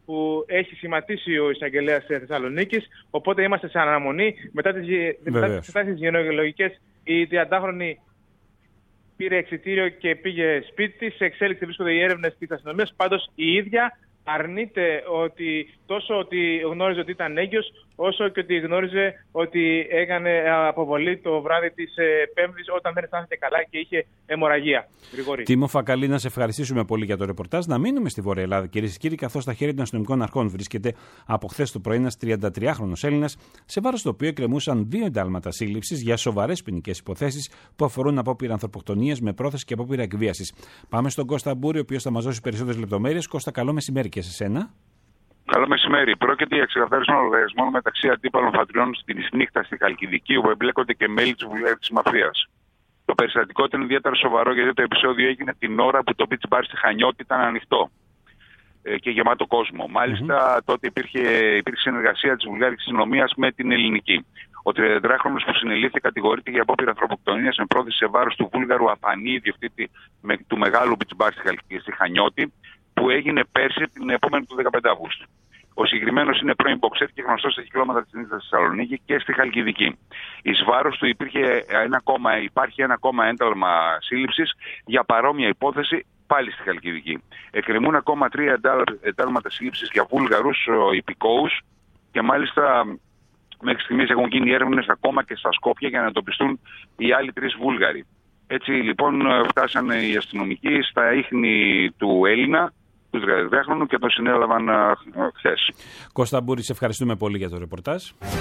[SPEAKER 6] που έχει σχηματίσει ο εισαγγελέας Θεσσαλονίκης. Οπότε είμαστε σε αναμονή. Μετά τις εξετάσεις γενεολογικές, η τριαντάχρονη πήρε εξιτήριο και πήγε σπίτι της. Σε εξέλιξη βρίσκονται οι έρευνες της αστυνομίας. Πάντως η ίδια αρνείται ότι τόσο ότι γνώριζε ότι ήταν έγκυος, όσο και ότι γνώριζε ότι έκανε αποβολή το βράδυ της Πέμπτης όταν δεν αισθάνθηκε καλά και είχε αιμορραγία. Γρηγόρη.
[SPEAKER 3] Τίμο Φακαλή, να σε ευχαριστήσουμε πολύ για το ρεπορτάζ. Να μείνουμε στη Βόρεια Ελλάδα, κυρίες και κύριοι, καθώς στα χέρια των αστυνομικών αρχών βρίσκεται από χθες το πρωί ένας τριαντατριάχρονος Έλληνας, σε βάρος του οποίου εκκρεμούσαν δύο εντάλματα σύλληψης για σοβαρές ποινικές υποθέσεις που αφορούν απόπειρα ανθρωποκτονίας με πρόθεση και απόπειρα εκβίασης. Πάμε στον Κώστα Μπούρη, ο οποίος θα μας δώσει περισσότερες λεπτομέρειες. Κώστα, καλό μεσημέρι και σε σένα.
[SPEAKER 7] Καλό μεσημέρι. Πρόκειται για ξεκαθάρισμα λογαριασμών μεταξύ αντίπαλων φατριών στην νύχτα στη Χαλκιδική, όπου εμπλέκονται και μέλη της βουλγαρικής μαφίας. Το περιστατικό ήταν ιδιαίτερα σοβαρό, γιατί το επεισόδιο έγινε την ώρα που το beach bar στη Χανιώτη ήταν ανοιχτό ε, και γεμάτο κόσμο. Μάλιστα, mm-hmm. τότε υπήρχε, υπήρχε συνεργασία της βουλγαρικής αστυνομίας με την ελληνική. Ο τριαντατριάχρονος που συνελήφθη κατηγορείται για απόπειρα ανθρωποκτονίας με πρόθεση σε βάρος του Βούλγαρου Απανή, ιδιοκτήτη με, του μεγάλου beach bar στη, στη Χανιώτη, που έγινε πέρσι την επόμενη του δεκαπέντε Αυγούστου. Ο συγκεκριμένος είναι πρώην μποξέρ και γνωστός στα κυκλώματα της νύχτας στη Θεσσαλονίκη και στη Χαλκιδική. Εις βάρος του υπήρχε ένα κόμμα, υπάρχει ένα ακόμα ένταλμα σύλληψης για παρόμοια υπόθεση πάλι στη Χαλκιδική. Εκκρεμούν ακόμα τρία εντάλματα σύλληψης για Βούλγαρους υπηκόους και μάλιστα μέχρι στιγμής έχουν γίνει έρευνες ακόμα και στα Σκόπια για να εντοπιστούν οι άλλοι τρεις Βούλγαροι. Έτσι λοιπόν φτάσαν οι αστυνομικοί στα ίχνη του Έλληνα, του τριαντατριάχρονου, και τον συνέλαβαν χθες.
[SPEAKER 3] Κώστα Μπούρη, σε ευχαριστούμε πολύ για το ρεπορτάζ.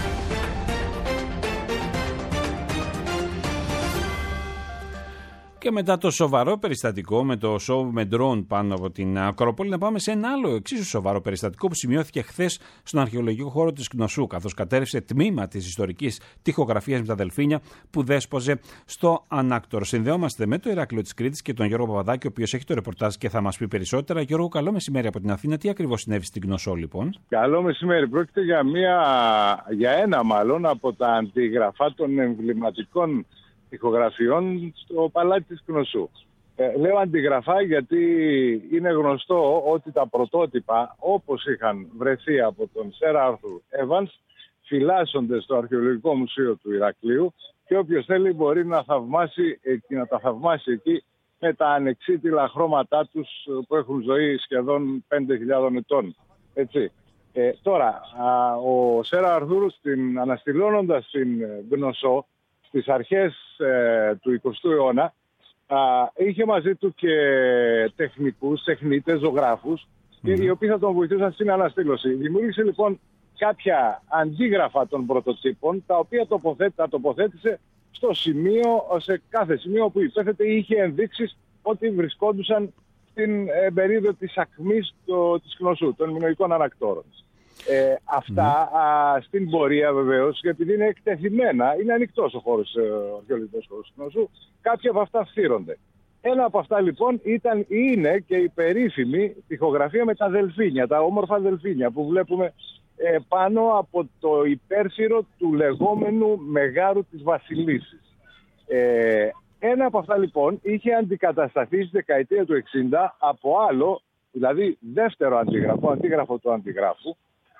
[SPEAKER 3] Και μετά το σοβαρό περιστατικό με το σόου με ντρόουν πάνω από την Ακρόπολη, να πάμε σε ένα άλλο εξίσου σοβαρό περιστατικό που σημειώθηκε χθες στον αρχαιολογικό χώρο της Κνωσού, καθώς κατέρευσε τμήμα της ιστορικής τοιχογραφίας με τα Δελφίνια που δέσποζε στο Ανάκτορο. Συνδεόμαστε με το Ηράκλειο της Κρήτης και τον Γιώργο Παπαδάκη, ο οποίος έχει το ρεπορτάζ και θα μας πει περισσότερα. Γιώργο, καλό μεσημέρι από την Αθήνα. Τι ακριβώς συνέβη στην Κνωσό, λοιπόν?
[SPEAKER 8] Καλό μεσημέρι. Πρόκειται για, μια, για ένα μάλλον από τα αντιγραφά των εμβληματικών τοιχογραφιών στο παλάτι της Κνωσού. Ε, λέω αντιγραφά γιατί είναι γνωστό ότι τα πρωτότυπα, όπως είχαν βρεθεί από τον Σερ Άρθουρ Έβανς, φυλάσσονται στο Αρχαιολογικό Μουσείο του Ηρακλείου και όποιος θέλει μπορεί να, θαυμάσει, να τα θαυμάσει εκεί με τα ανεξίτηλα χρώματά τους που έχουν ζωή σχεδόν πέντε χιλιάδες ετών. Έτσι. Ε, τώρα, α, ο Σερ Άρθουρ, αναστηλώνοντας την Κνωσό στις αρχές ε, του εικοστού αιώνα, α, είχε μαζί του και τεχνικούς, τεχνίτες, ζωγράφους, mm. οι οποίοι θα τον βοηθούσαν στην αναστήλωση. Δημιούργησε λοιπόν κάποια αντίγραφα των πρωτοτύπων, τα οποία τοποθέ, τα τοποθέτησε στο σημείο, σε κάθε σημείο που υπέθετε ή είχε ενδείξεις ότι βρισκόντουσαν στην ε, περίοδο της ακμής το, της Κνωσού, των μινωικών ανακτόρων. Ε, αυτά mm. α, στην πορεία βεβαίως, επειδή είναι εκτεθειμένα, είναι ανοιχτός ο χώρος, ο αρχαιολογικός χώρος του Κνωσού, κάποια από αυτά φθήρονται. Ένα από αυτά λοιπόν ήταν, είναι και η περίφημη τοιχογραφία με τα δελφίνια, τα όμορφα δελφίνια που βλέπουμε ε, πάνω από το υπέρσυρο του λεγόμενου μεγάρου της Βασιλίσσης. Ε, ένα από αυτά λοιπόν είχε αντικατασταθεί στη δεκαετία του εξήντα από άλλο, δηλαδή δεύτερο αντίγραφο, αντίγραφο του αντιγράφου,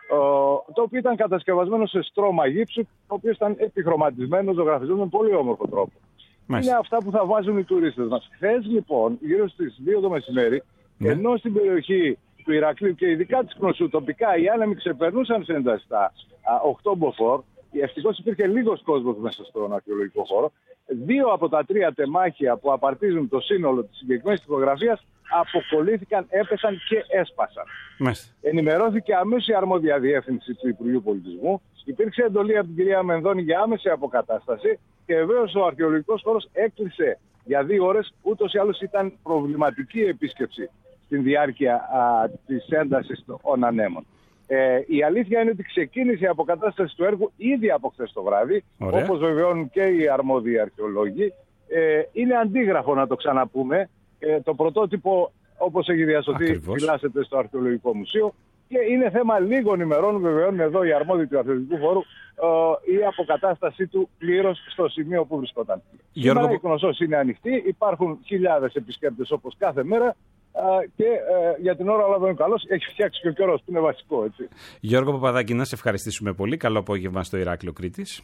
[SPEAKER 8] το οποίο ήταν κατασκευασμένο σε στρώμα γύψου, το οποίο ήταν επιχρωματισμένο, ζωγραφισμένο με πολύ όμορφο τρόπο. Μάλιστα. Είναι αυτά που θα βάζουν οι τουρίστες μας. Χθες λοιπόν, γύρω στις δύο το μεσημέρι, ναι. ενώ στην περιοχή του Ηρακλείου και ειδικά της Κνωσού τοπικά οι άνεμοι ξεπερνούσαν σε ένταση στα οκτώ μποφόρ, ευτυχώς υπήρχε λίγος κόσμος μέσα στον αρχαιολογικό χώρο, δύο από τα τρία τεμάχια που απαρτίζουν το σύνολο της συγκεκριμένης τοιχογραφίας αποκολλήθηκαν, έπεσαν και έσπασαν. Μάλιστα. Ενημερώθηκε αμέσως η αρμόδια διεύθυνση του Υπουργείου Πολιτισμού. Υπήρξε εντολή από την κυρία Μενδώνη για άμεση αποκατάσταση και βεβαίως ο αρχαιολογικός χώρος έκλεισε για δύο ώρες. Ούτως ή άλλως ήταν προβληματική επίσκεψη στην διάρκεια α, της έντασης των ανέμων. Ε, η αλήθεια είναι ότι ξεκίνησε η αποκατάσταση του έργου ήδη από χθες το βράδυ, όπως βεβαιώνουν και οι αρμόδιοι αρχαιολόγοι. Ε, είναι αντίγραφο, να το ξαναπούμε. Ε, το πρωτότυπο, όπως έχει διασωθεί, φυλάσσεται στο Αρχαιολογικό Μουσείο και είναι θέμα λίγων ημερών, βεβαιώνουν εδώ οι αρμόδιοι του αρχαιολογικού χώρου, ε, η αποκατάστασή του πλήρως στο σημείο που βρισκόταν. Σήμερα η Κνωσός είναι ανοιχτή, υπάρχουν χιλιάδες επισκέπτες όπως κάθε μέρα. και ε, για την ώρα όλα δεν είναι καλώς. Έχει φτιάξει και ο καιρός που είναι βασικό. Έτσι.
[SPEAKER 3] Γιώργο Παπαδάκη, να σε ευχαριστήσουμε πολύ. Καλό απόγευμα στο Ηράκλειο Κρήτης.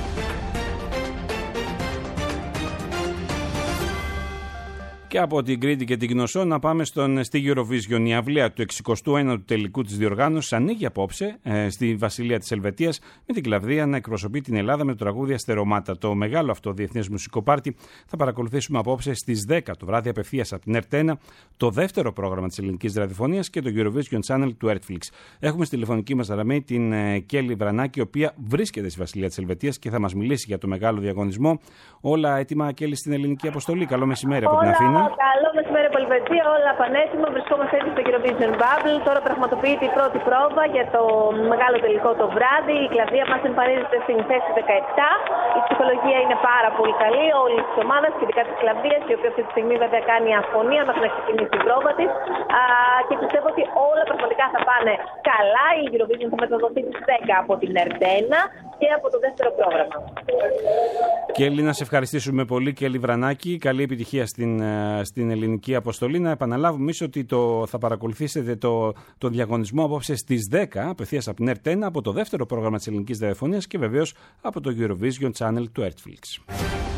[SPEAKER 3] Και από την Κρήτη και την Κνωσό να πάμε στον, στη Eurovision. Η αυλαία του εξηκοστού ένατου τελικού της διοργάνωσης ανοίγει απόψε ε, στη Βασιλεία της Ελβετίας με την Κλαβδία να εκπροσωπεί την Ελλάδα με το τραγούδι Αστερομάτα. Το μεγάλο αυτό διεθνές μουσικό πάρτι θα παρακολουθήσουμε απόψε στις δέκα το βράδυ απευθείας από την ΕΡΤ ένα, το δεύτερο πρόγραμμα της ελληνικής ραδιοφωνίας και το Eurovision Channel του Netflix. Έχουμε στη τηλεφωνική μας γραμμή την ε, Κέλλη Βρανάκη, η οποία βρίσκεται στη Βασιλεία της Ελβετίας και θα μας μιλήσει για το μεγάλο διαγωνισμό. Όλα έτοιμα, Κέλλη, στην ελληνική αποστολή. Καλό μεσημέρι από την Αθήνα.
[SPEAKER 1] Καλό μεσημέρι από Ελβετία, όλα πανέτοιμα. Βρισκόμαστε έτσι στο Eurovision Bubble. Τώρα πραγματοποιείται η πρώτη πρόβα για το μεγάλο τελικό το βράδυ. Η Κλαβδία μας εμφανίζεται στην θέση δεκαεπτά. Η ψυχολογία είναι πάρα πολύ καλή. Όλη τη ομάδα, σχετικά τη Κλαβδία, η οποία αυτή τη στιγμή βέβαια κάνει αφωνία μέχρι να ξεκινήσει την πρόβα τη. Και πιστεύω ότι όλα πραγματικά θα πάνε καλά. Η Eurovision θα μεταδοθεί στις δέκα από την ΕΡΤ ένα και από το δεύτερο πρόγραμμα.
[SPEAKER 3] Κέλλη, να σε ευχαριστήσουμε πολύ, Κέλλη Βρανάκη. Καλή επιτυχία στην, στην ελληνική αποστολή. Να επαναλάβουμε εμείς ότι το, θα παρακολουθήσετε το, το διαγωνισμό απόψε στις δέκα, απευθείας από την ΕΡΤ ένα, από το δεύτερο πρόγραμμα της ελληνικής ραδιοφωνίας και βεβαίως από το Eurovision Channel του Netflix.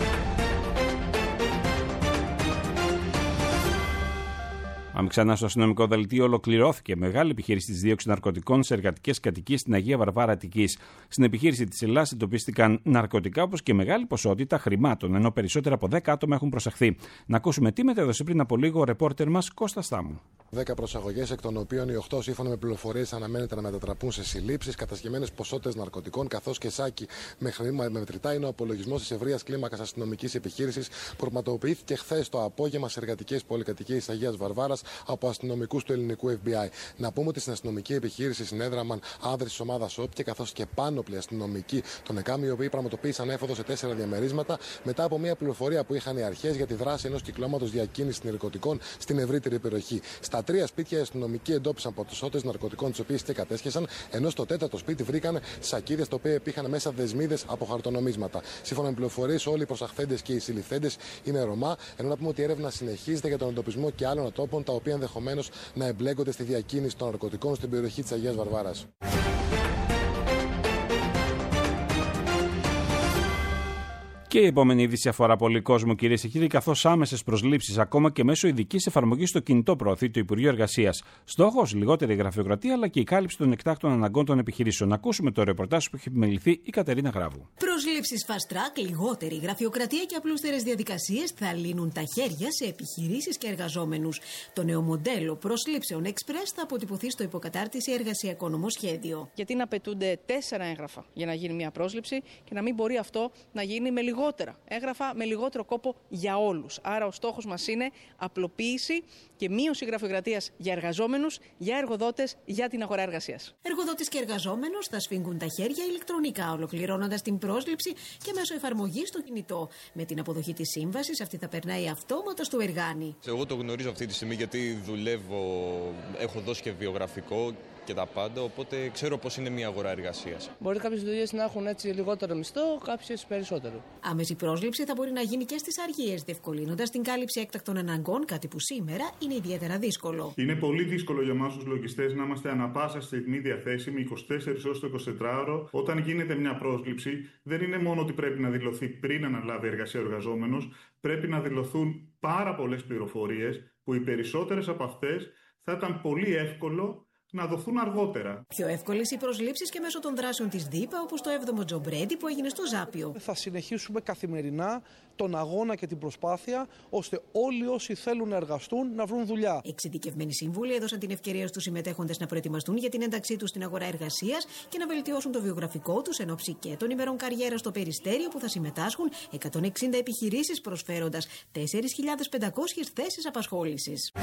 [SPEAKER 3] Πάμε ξανά στο αστυνομικό δελτίο. Ολοκληρώθηκε μεγάλη επιχείρηση της δίωξης ναρκωτικών σε εργατικές κατοικίες στην Αγία Βαρβάρα Αττικής. Στην επιχείρηση της Ελλάς εντοπίστηκαν ναρκωτικά όπως και μεγάλη ποσότητα χρημάτων, ενώ περισσότερα από δέκα άτομα έχουν προσαχθεί. Να ακούσουμε τι μετέδωσε πριν από λίγο ο ρεπόρτερ μας Κώστας Στάμου.
[SPEAKER 9] δέκα προσαγωγές, εκ των οποίων οι οκτώ σύμφωνα με πληροφορίες αναμένεται να μετατραπούν σε συλλήψεις, κατασχεμένες ποσότητες ναρκωτικών καθώς και σάκι με χρήμα μετρητά είναι ο απολογισμός της ευρείας κλίμακας αστυνομικής επιχείρησης που πραγματοποιήθηκε χθες το απόγευμα σε εργατικές πολυκατοικίες της Αγίας Βαρβάρας από αστυνομικούς του ελληνικού Εφ Μπι Άι. Να πούμε ότι στην αστυνομική επιχείρηση συνέδραμαν άνδρες της ομάδας Όπια καθώς και πάνωπλοι αστυνομικοί των ΕΚΑΜ, οι οποίοι πραγματοποίησαν έφοδο σε τέσσερα διαμερίσματα μετά από μια πληροφορία που είχαν οι αρχές για τη δράση ενός κυκλώματος διακίνησης ναρκωτικών στην ευρύτερη περιοχή. Στα τρία σπίτια οι αστυνομικοί εντόπισαν ποσότητες ναρκωτικών, τις οποίες και κατέσχεσαν, ενώ στο τέταρτο σπίτι βρήκαν σακίδες, τα οποία υπήρχαν μέσα δεσμίδες από χαρτονομίσματα. Σύμφωνα με πληροφορίες, όλοι οι προσαχθέντες και οι συλληφθέντες είναι Ρωμά, ενώ να πούμε ότι η έρευνα συνεχίζεται για τον εντοπισμό και άλλων ατόπων, τα οποία ενδεχομένως να εμπλέκονται στη διακίνηση των ναρκωτικών στην περιοχή της Αγίας Βαρβάρας.
[SPEAKER 3] Και η επόμενη είδηση αφορά πολύ κόσμο, κυρίες και κύριοι, καθώς άμεσες προσλήψεις ακόμα και μέσω ειδικής εφαρμογής στο κινητό προωθεί το Υπουργείο Εργασίας. Στόχος, λιγότερη γραφειοκρατία αλλά και η κάλυψη των εκτάκτων αναγκών των επιχειρήσεων. Να ακούσουμε το ρεπορτάζ που έχει επιμεληθεί η Κατερίνα Γράβου.
[SPEAKER 10] Προσλήψεις fast track, λιγότερη γραφειοκρατία και απλούστερες διαδικασίες θα λύνουν τα χέρια σε επιχειρήσεις και εργαζόμενους. Το νέο μοντέλο προσλήψεων express θα αποτυπωθεί στο υποκατάρτιση εργασιακό νομοσχέδιο.
[SPEAKER 24] Γιατί να απαιτούνται τέσσερα έγγραφα για να γίνει μια πρόσληψη και να μην μπορεί αυτό να γίνει με λιγότερο. Λιγότερα έγγραφα με λιγότερο κόπο για όλους. Άρα ο στόχος μας είναι απλοποίηση και μείωση γραφειοκρατίας για εργαζόμενους, για εργοδότες, για την αγορά εργασίας.
[SPEAKER 10] Εργοδότης και εργαζόμενος θα σφίγγουν τα χέρια ηλεκτρονικά, ολοκληρώνοντας την πρόσληψη και μέσω εφαρμογής στο κινητό. Με την αποδοχή της σύμβασης, αυτή θα περνάει αυτόματα στο εργάνη.
[SPEAKER 25] Εγώ το γνωρίζω αυτή τη στιγμή γιατί δουλεύω, έχω δώσει και βιογραφικό και τα πάντα, οπότε ξέρω πώς είναι μια αγορά εργασίας.
[SPEAKER 26] Μπορεί κάποιες δουλειές να έχουν έτσι λιγότερο μισθό, κάποιες περισσότερο.
[SPEAKER 10] Άμεση πρόσληψη θα μπορεί να γίνει και στις αργίες, διευκολύνοντας την κάλυψη έκτακτων αναγκών, κάτι που σήμερα είναι ιδιαίτερα δύσκολο.
[SPEAKER 27] Είναι πολύ δύσκολο για εμάς τους λογιστές να είμαστε ανα πάσα στιγμή διαθέσιμοι είκοσι τέσσερις ώρες το εικοσιτετράωρο. Όταν γίνεται μια πρόσληψη, δεν είναι μόνο ότι πρέπει να δηλωθεί πριν αναλάβει εργασία ο εργαζόμενος, πρέπει να δηλωθούν πάρα πολλές πληροφορίες που οι περισσότερες από αυτές θα ήταν πολύ εύκολο να δοθούν αργότερα.
[SPEAKER 10] Πιο εύκολες οι προσλήψεις και μέσω των δράσεων της ΔΥΠΑ, όπως το έβδομο Job Ready που έγινε στο Ζάπιο.
[SPEAKER 28] Θα συνεχίσουμε καθημερινά τον αγώνα και την προσπάθεια, ώστε όλοι όσοι θέλουν να εργαστούν να βρουν δουλειά.
[SPEAKER 10] Εξειδικευμένοι σύμβουλοι έδωσαν την ευκαιρία στους συμμετέχοντες να προετοιμαστούν για την ένταξή τους στην αγορά εργασίας και να βελτιώσουν το βιογραφικό τους εν ώψη και των ημερών καριέρα στο Περιστέριο, που θα συμμετάσχουν εκατόν εξήντα επιχειρήσεις, προσφέροντας τέσσερις χιλιάδες πεντακόσιες θέσεις απασχόλησης.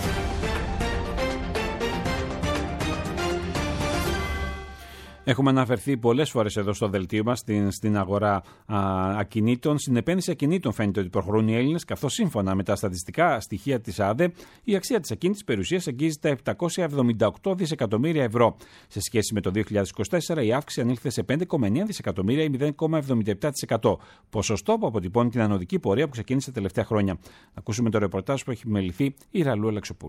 [SPEAKER 3] Έχουμε αναφερθεί πολλές φορές εδώ στο δελτίο μας στην, στην αγορά α, ακινήτων. Στην επένδυση ακινήτων φαίνεται ότι προχωρούν οι Έλληνες, καθώς σύμφωνα με τα στατιστικά στοιχεία της ΑΔΕ, η αξία της ακίνητης περιουσίας αγγίζει τα επτακόσια εβδομήντα οκτώ δισεκατομμύρια ευρώ. Σε σχέση με το δύο χιλιάδες είκοσι τέσσερα, η αύξηση ανήλθε σε πέντε κόμμα εννέα δισεκατομμύρια ή μηδέν κόμμα εβδομήντα επτά τοις εκατό. Ποσοστό που αποτυπώνει την ανωδική πορεία που ξεκίνησε τα τελευταία χρόνια. Να ακούσουμε το ρεπορτάζ που έχει επιμεληθεί η Ραλού Αλεξοπούλου.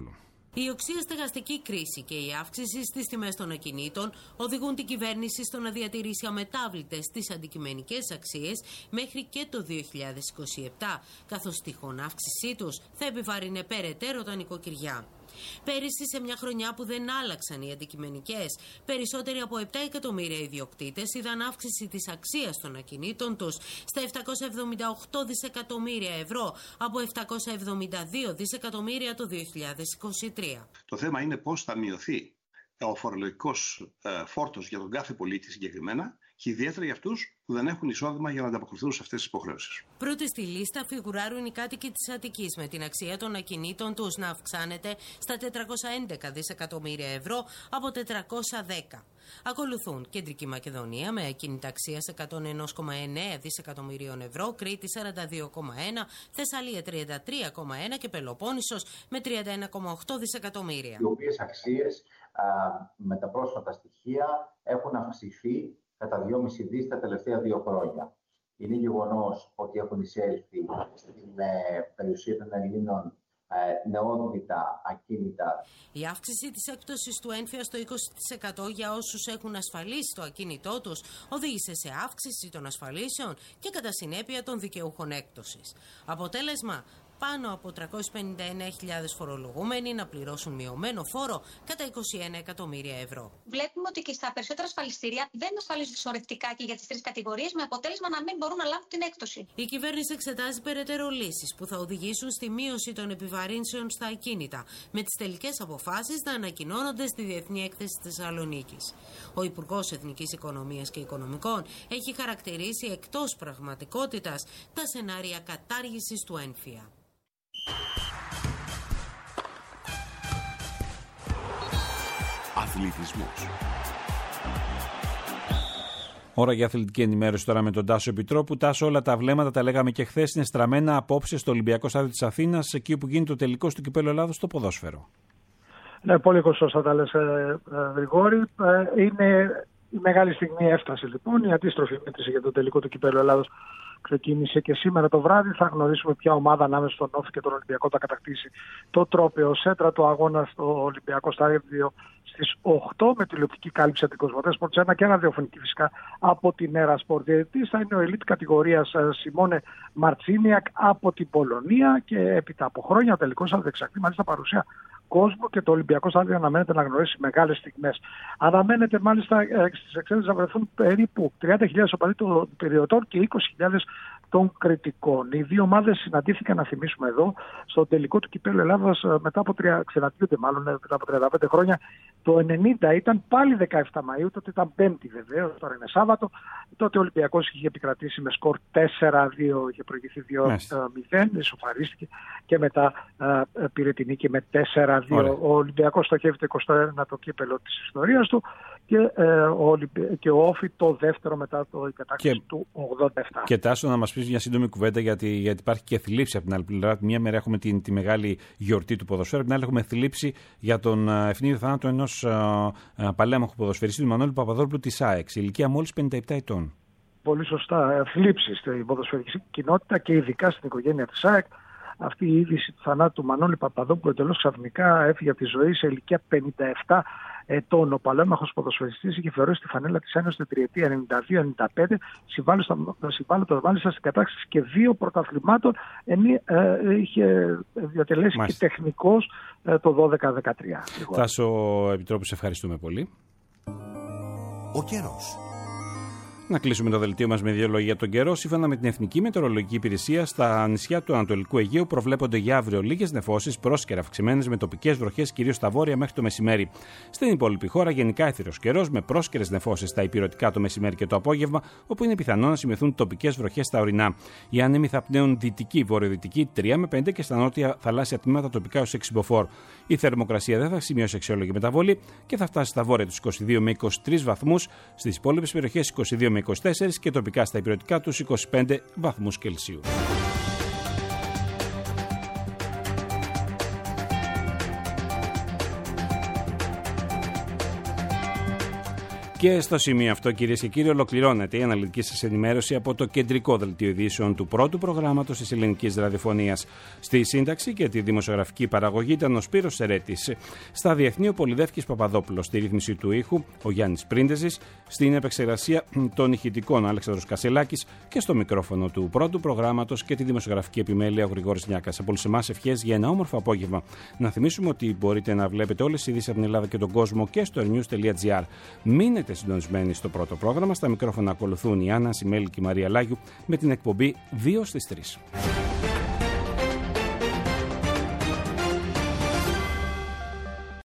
[SPEAKER 12] Η οξία στεγαστική κρίση και η αύξηση στις τιμές των ακινήτων οδηγούν την κυβέρνηση στο να διατηρήσει αμετάβλητες τις αντικειμενικές αξίες μέχρι και το δύο χιλιάδες είκοσι επτά, καθώς τυχόν αύξησή τους θα επιβάρυνε περαιτέρω τα νοικοκυριά. Πέρυσι, σε μια χρονιά που δεν άλλαξαν οι αντικειμενικές, περισσότεροι από επτά εκατομμύρια ιδιοκτήτες είδαν αύξηση της αξίας των ακινήτων τους στα επτακόσια εβδομήντα οκτώ δισεκατομμύρια ευρώ από επτακόσια εβδομήντα δύο δισεκατομμύρια το δύο χιλιάδες είκοσι τρία.
[SPEAKER 13] Το θέμα είναι πώς θα μειωθεί ο φορολογικός φόρτος για τον κάθε πολίτη συγκεκριμένα και ιδιαίτερα για αυτούς που δεν έχουν εισόδημα για να ανταποκριθούν σε αυτές τις υποχρεώσεις.
[SPEAKER 12] Πρώτοι στη λίστα φιγουράρουν οι κάτοικοι της Αττικής, με την αξία των ακινήτων τους να αυξάνεται στα τετρακόσια έντεκα δισεκατομμύρια ευρώ από τετρακόσια δέκα. Ακολουθούν Κεντρική Μακεδονία με ακίνητα αξίας εκατόν ένα κόμμα εννέα δισεκατομμυρίων ευρώ, Κρήτη σαράντα δύο κόμμα ένα, Θεσσαλία τριάντα τρία κόμμα ένα και Πελοπόννησος με τριάντα ένα κόμμα οκτώ δισεκατομμύρια.
[SPEAKER 14] Οι οποίες αξίες α, με τα πρόσφατα στοιχεία έχουν αυξηθεί κατά δυόμισι δις τα τελευταία δύο χρόνια. Είναι γεγονός ότι έχουν εισέλθει στην ε, περιουσία των Ελλήνων ε, νεόδμητα ακίνητα.
[SPEAKER 12] Η αύξηση της έκπτωσης του έμφυα στο είκοσι τοις εκατό για όσους έχουν ασφαλίσει το ακίνητό τους οδήγησε σε αύξηση των ασφαλίσεων και κατά συνέπεια των δικαιούχων έκπτωσης. Αποτέλεσμα, πάνω από τριακόσιες πενήντα εννέα χιλιάδες φορολογούμενοι να πληρώσουν μειωμένο φόρο κατά είκοσι ένα εκατομμύρια ευρώ.
[SPEAKER 15] Βλέπουμε ότι και στα περισσότερα ασφαλιστήρια δεν ασφαλίζουν σωρευτικά και για τις τρεις κατηγορίες, με αποτέλεσμα να μην μπορούν να λάβουν την έκπτωση.
[SPEAKER 12] Η κυβέρνηση εξετάζει περαιτέρω λύσεις που θα οδηγήσουν στη μείωση των επιβαρύνσεων στα ακίνητα, με τις τελικές αποφάσεις να ανακοινώνονται στη Διεθνή Έκθεση της Θεσσαλονίκης. Ο Υπουργός Εθνικής Οικονομίας και Οικονομικών έχει χαρακτηρίσει εκτός πραγματικότητας τα σενάρια κατάργησης του έμφυα.
[SPEAKER 16] Αθλητισμός.
[SPEAKER 3] Ώρα για αθλητική ενημέρωση τώρα με τον Τάσο Επιτρόπου. Τάσο, όλα τα βλέμματα, τα λέγαμε και χθες, είναι στραμμένα απόψε στο Ολυμπιακό Στάδιο της Αθήνας, εκεί που γίνεται το τελικό του Κυπέλλου Ελλάδος στο ποδόσφαιρο.
[SPEAKER 17] Ναι, πολύ σωστά τα λες, ε, ε, Γρηγόρη. Ε, είναι η μεγάλη στιγμή έφτασε λοιπόν. Η αντίστροφη μέτρηση για το τελικό του Κυπέλλου Ελλάδος ξεκίνησε και σήμερα το βράδυ. Θα γνωρίσουμε ποια ομάδα ανάμεσα στον Όφη και τον Ολυμπιακό θα κατακτήσει το τρόπαιο σέντρα του αγώνα στο Ολυμπιακό Στάδιο στις οκτώ με τηλεοπτική κάλυψη από την Κοσμοτέ Σπορτς ένα και ραδιοφωνική φυσικά από την Έρα Σπορτ. Διαιτητής θα είναι ο ελίτ κατηγορίας Σιμώνε Μαρτσίνιακ από την Πολωνία και έπειτα από χρόνια ο τελικός θα δεξακτεί μάλιστα παρουσία κόσμο και το Ολυμπιακό Στάδιο αναμένεται να γνωρίσει μεγάλες στιγμές. Αναμένεται μάλιστα στις εξέδρες να βρεθούν περίπου τριάντα χιλιάδες οπαδοί των περιοτών και είκοσι χιλιάδες των κριτικών. Οι δύο ομάδες συναντήθηκαν, να θυμίσουμε εδώ, στο τελικό του Κυπέλλου Ελλάδος μετά από τρία, ξαναντιούνται μάλλον μετά από τριάντα πέντε χρόνια. Το ενενήντα ήταν πάλι δεκαεφτά Μαΐου, τότε ήταν Πέμπτη βεβαίως, τώρα είναι Σάββατο. Τότε ο Ολυμπιακός είχε επικρατήσει με σκορ τέσσερα δύο, είχε προηγηθεί δύο μηδέν, ισοφαρίστηκε και μετά uh, πήρε την νίκη με τέσσερα δύο. Ωραία. Ο Ολυμπιακός στοχεύει το εικοστό ένατο κύπελλο της ιστορίας του και, ε, ο, και ο Όφη το δεύτερο μετά το η κατάκτηση και, του ογδόντα επτά.
[SPEAKER 3] Και Τάσο, να μας πεις μια σύντομη κουβέντα, γιατί, γιατί υπάρχει και θλίψη από την άλλη πλευρά. Μια μέρα έχουμε την, τη μεγάλη γιορτή του ποδοσφαίρου, από την άλλη έχουμε θλίψη για τον ευνίδιο θάνατο ενός παλέμαχου ποδοσφαιριστή, του Μανώλη Παπαδόπουλου της ΑΕΚ, ηλικία μόλις πενήντα επτά ετών.
[SPEAKER 17] Πολύ σωστά. Θλίψη στην ποδοσφαιρική κοινότητα και ειδικά στην οικογένεια της ΑΕΚ. Αυτή η είδηση του θανάτου του Μανώλη Παπαδόπουλου εντελώς ξαφνικά έφυγε από τη ζωή σε ηλικία πενήντα επτά ετών. Ο παλέμαχος ποδοσφαιριστής είχε φορέσει τη φανέλα της Ένωσης την τριετία ενενήντα δύο ενενήντα πέντε, συμβάλλοντας μάλιστα στην κατάκτηση και δύο πρωταθλημάτων, ενώ ε, είχε διατελέσει μάλιστα και τεχνικός ε, το δώδεκα δεκατρία.
[SPEAKER 3] Τάσο Επιτρόπου, σε ευχαριστούμε πολύ.
[SPEAKER 16] Ο καιρός.
[SPEAKER 3] Να κλείσουμε το δελτίο μας με δύο λόγια για τον καιρό. Σύμφωνα με την Εθνική Μετεωρολογική Υπηρεσία, στα νησιά του Ανατολικού Αιγαίου προβλέπονται για αύριο λίγες νεφώσεις, πρόσκαιρα αυξημένες με τοπικές βροχές, κυρίως στα βόρεια μέχρι το μεσημέρι. Στην υπόλοιπη χώρα, γενικά έθυρος καιρός με πρόσκαιρες νεφώσεις στα υπηρετικά το μεσημέρι και το απόγευμα, όπου είναι πιθανό να σημειωθούν τοπικές βροχές στα ορεινά. Οι άνεμοι θα πνέουν δυτική, βορειοδυτική τρία με πέντε και στα νότια θαλάσσια τμήματα τοπικά ως έξι μποφόρ. Η θερμοκρασία δεν θα σημειώσει αξιόλογη μεταβολή και θα φτάσει στα βόρεια τους είκοσι δύο με είκοσι τρεις βαθμούς, στις υπόλοιπες περιοχές είκοσι δύο με είκοσι τέσσερα και τοπικά στα υπηρετικά τους είκοσι πέντε βαθμούς Κελσίου. Και στο σημείο αυτό, κυρίες και κύριοι, ολοκληρώνεται η αναλυτική σας ενημέρωση από το κεντρικό δελτίο ειδήσεων του πρώτου προγράμματος της ελληνικής ραδιοφωνίας. Στη σύνταξη και τη δημοσιογραφική παραγωγή ήταν ο Σπύρος Σερέτης. Στα διεθνή, ο Πολυδεύκης Παπαδόπουλος. Στη ρύθμιση του ήχου, ο Γιάννης Πρίντεζης. Στην επεξεργασία των ηχητικών, ο Αλέξανδρος Κασελάκης. Και στο μικρόφωνο του πρώτου προγράμματος και τη δημοσιογραφική επιμέλεια, ο Γρηγόρης Νιάκας. Από όλους εμάς, ευχές για ένα όμορφο απόγευμα. Να θυμίσουμε ότι μπορείτε να βλέπετε όλες τις ειδήσεις από την Ελλάδα και τον κόσμο και στο airnews τελεία gr. Μείνετε συντονισμένοι στο πρώτο πρόγραμμα. Στα μικρόφωνα ακολουθούν η Άννα Σιμέλη και η Μαρία Λάγιου με την εκπομπή δύο στις τρεις.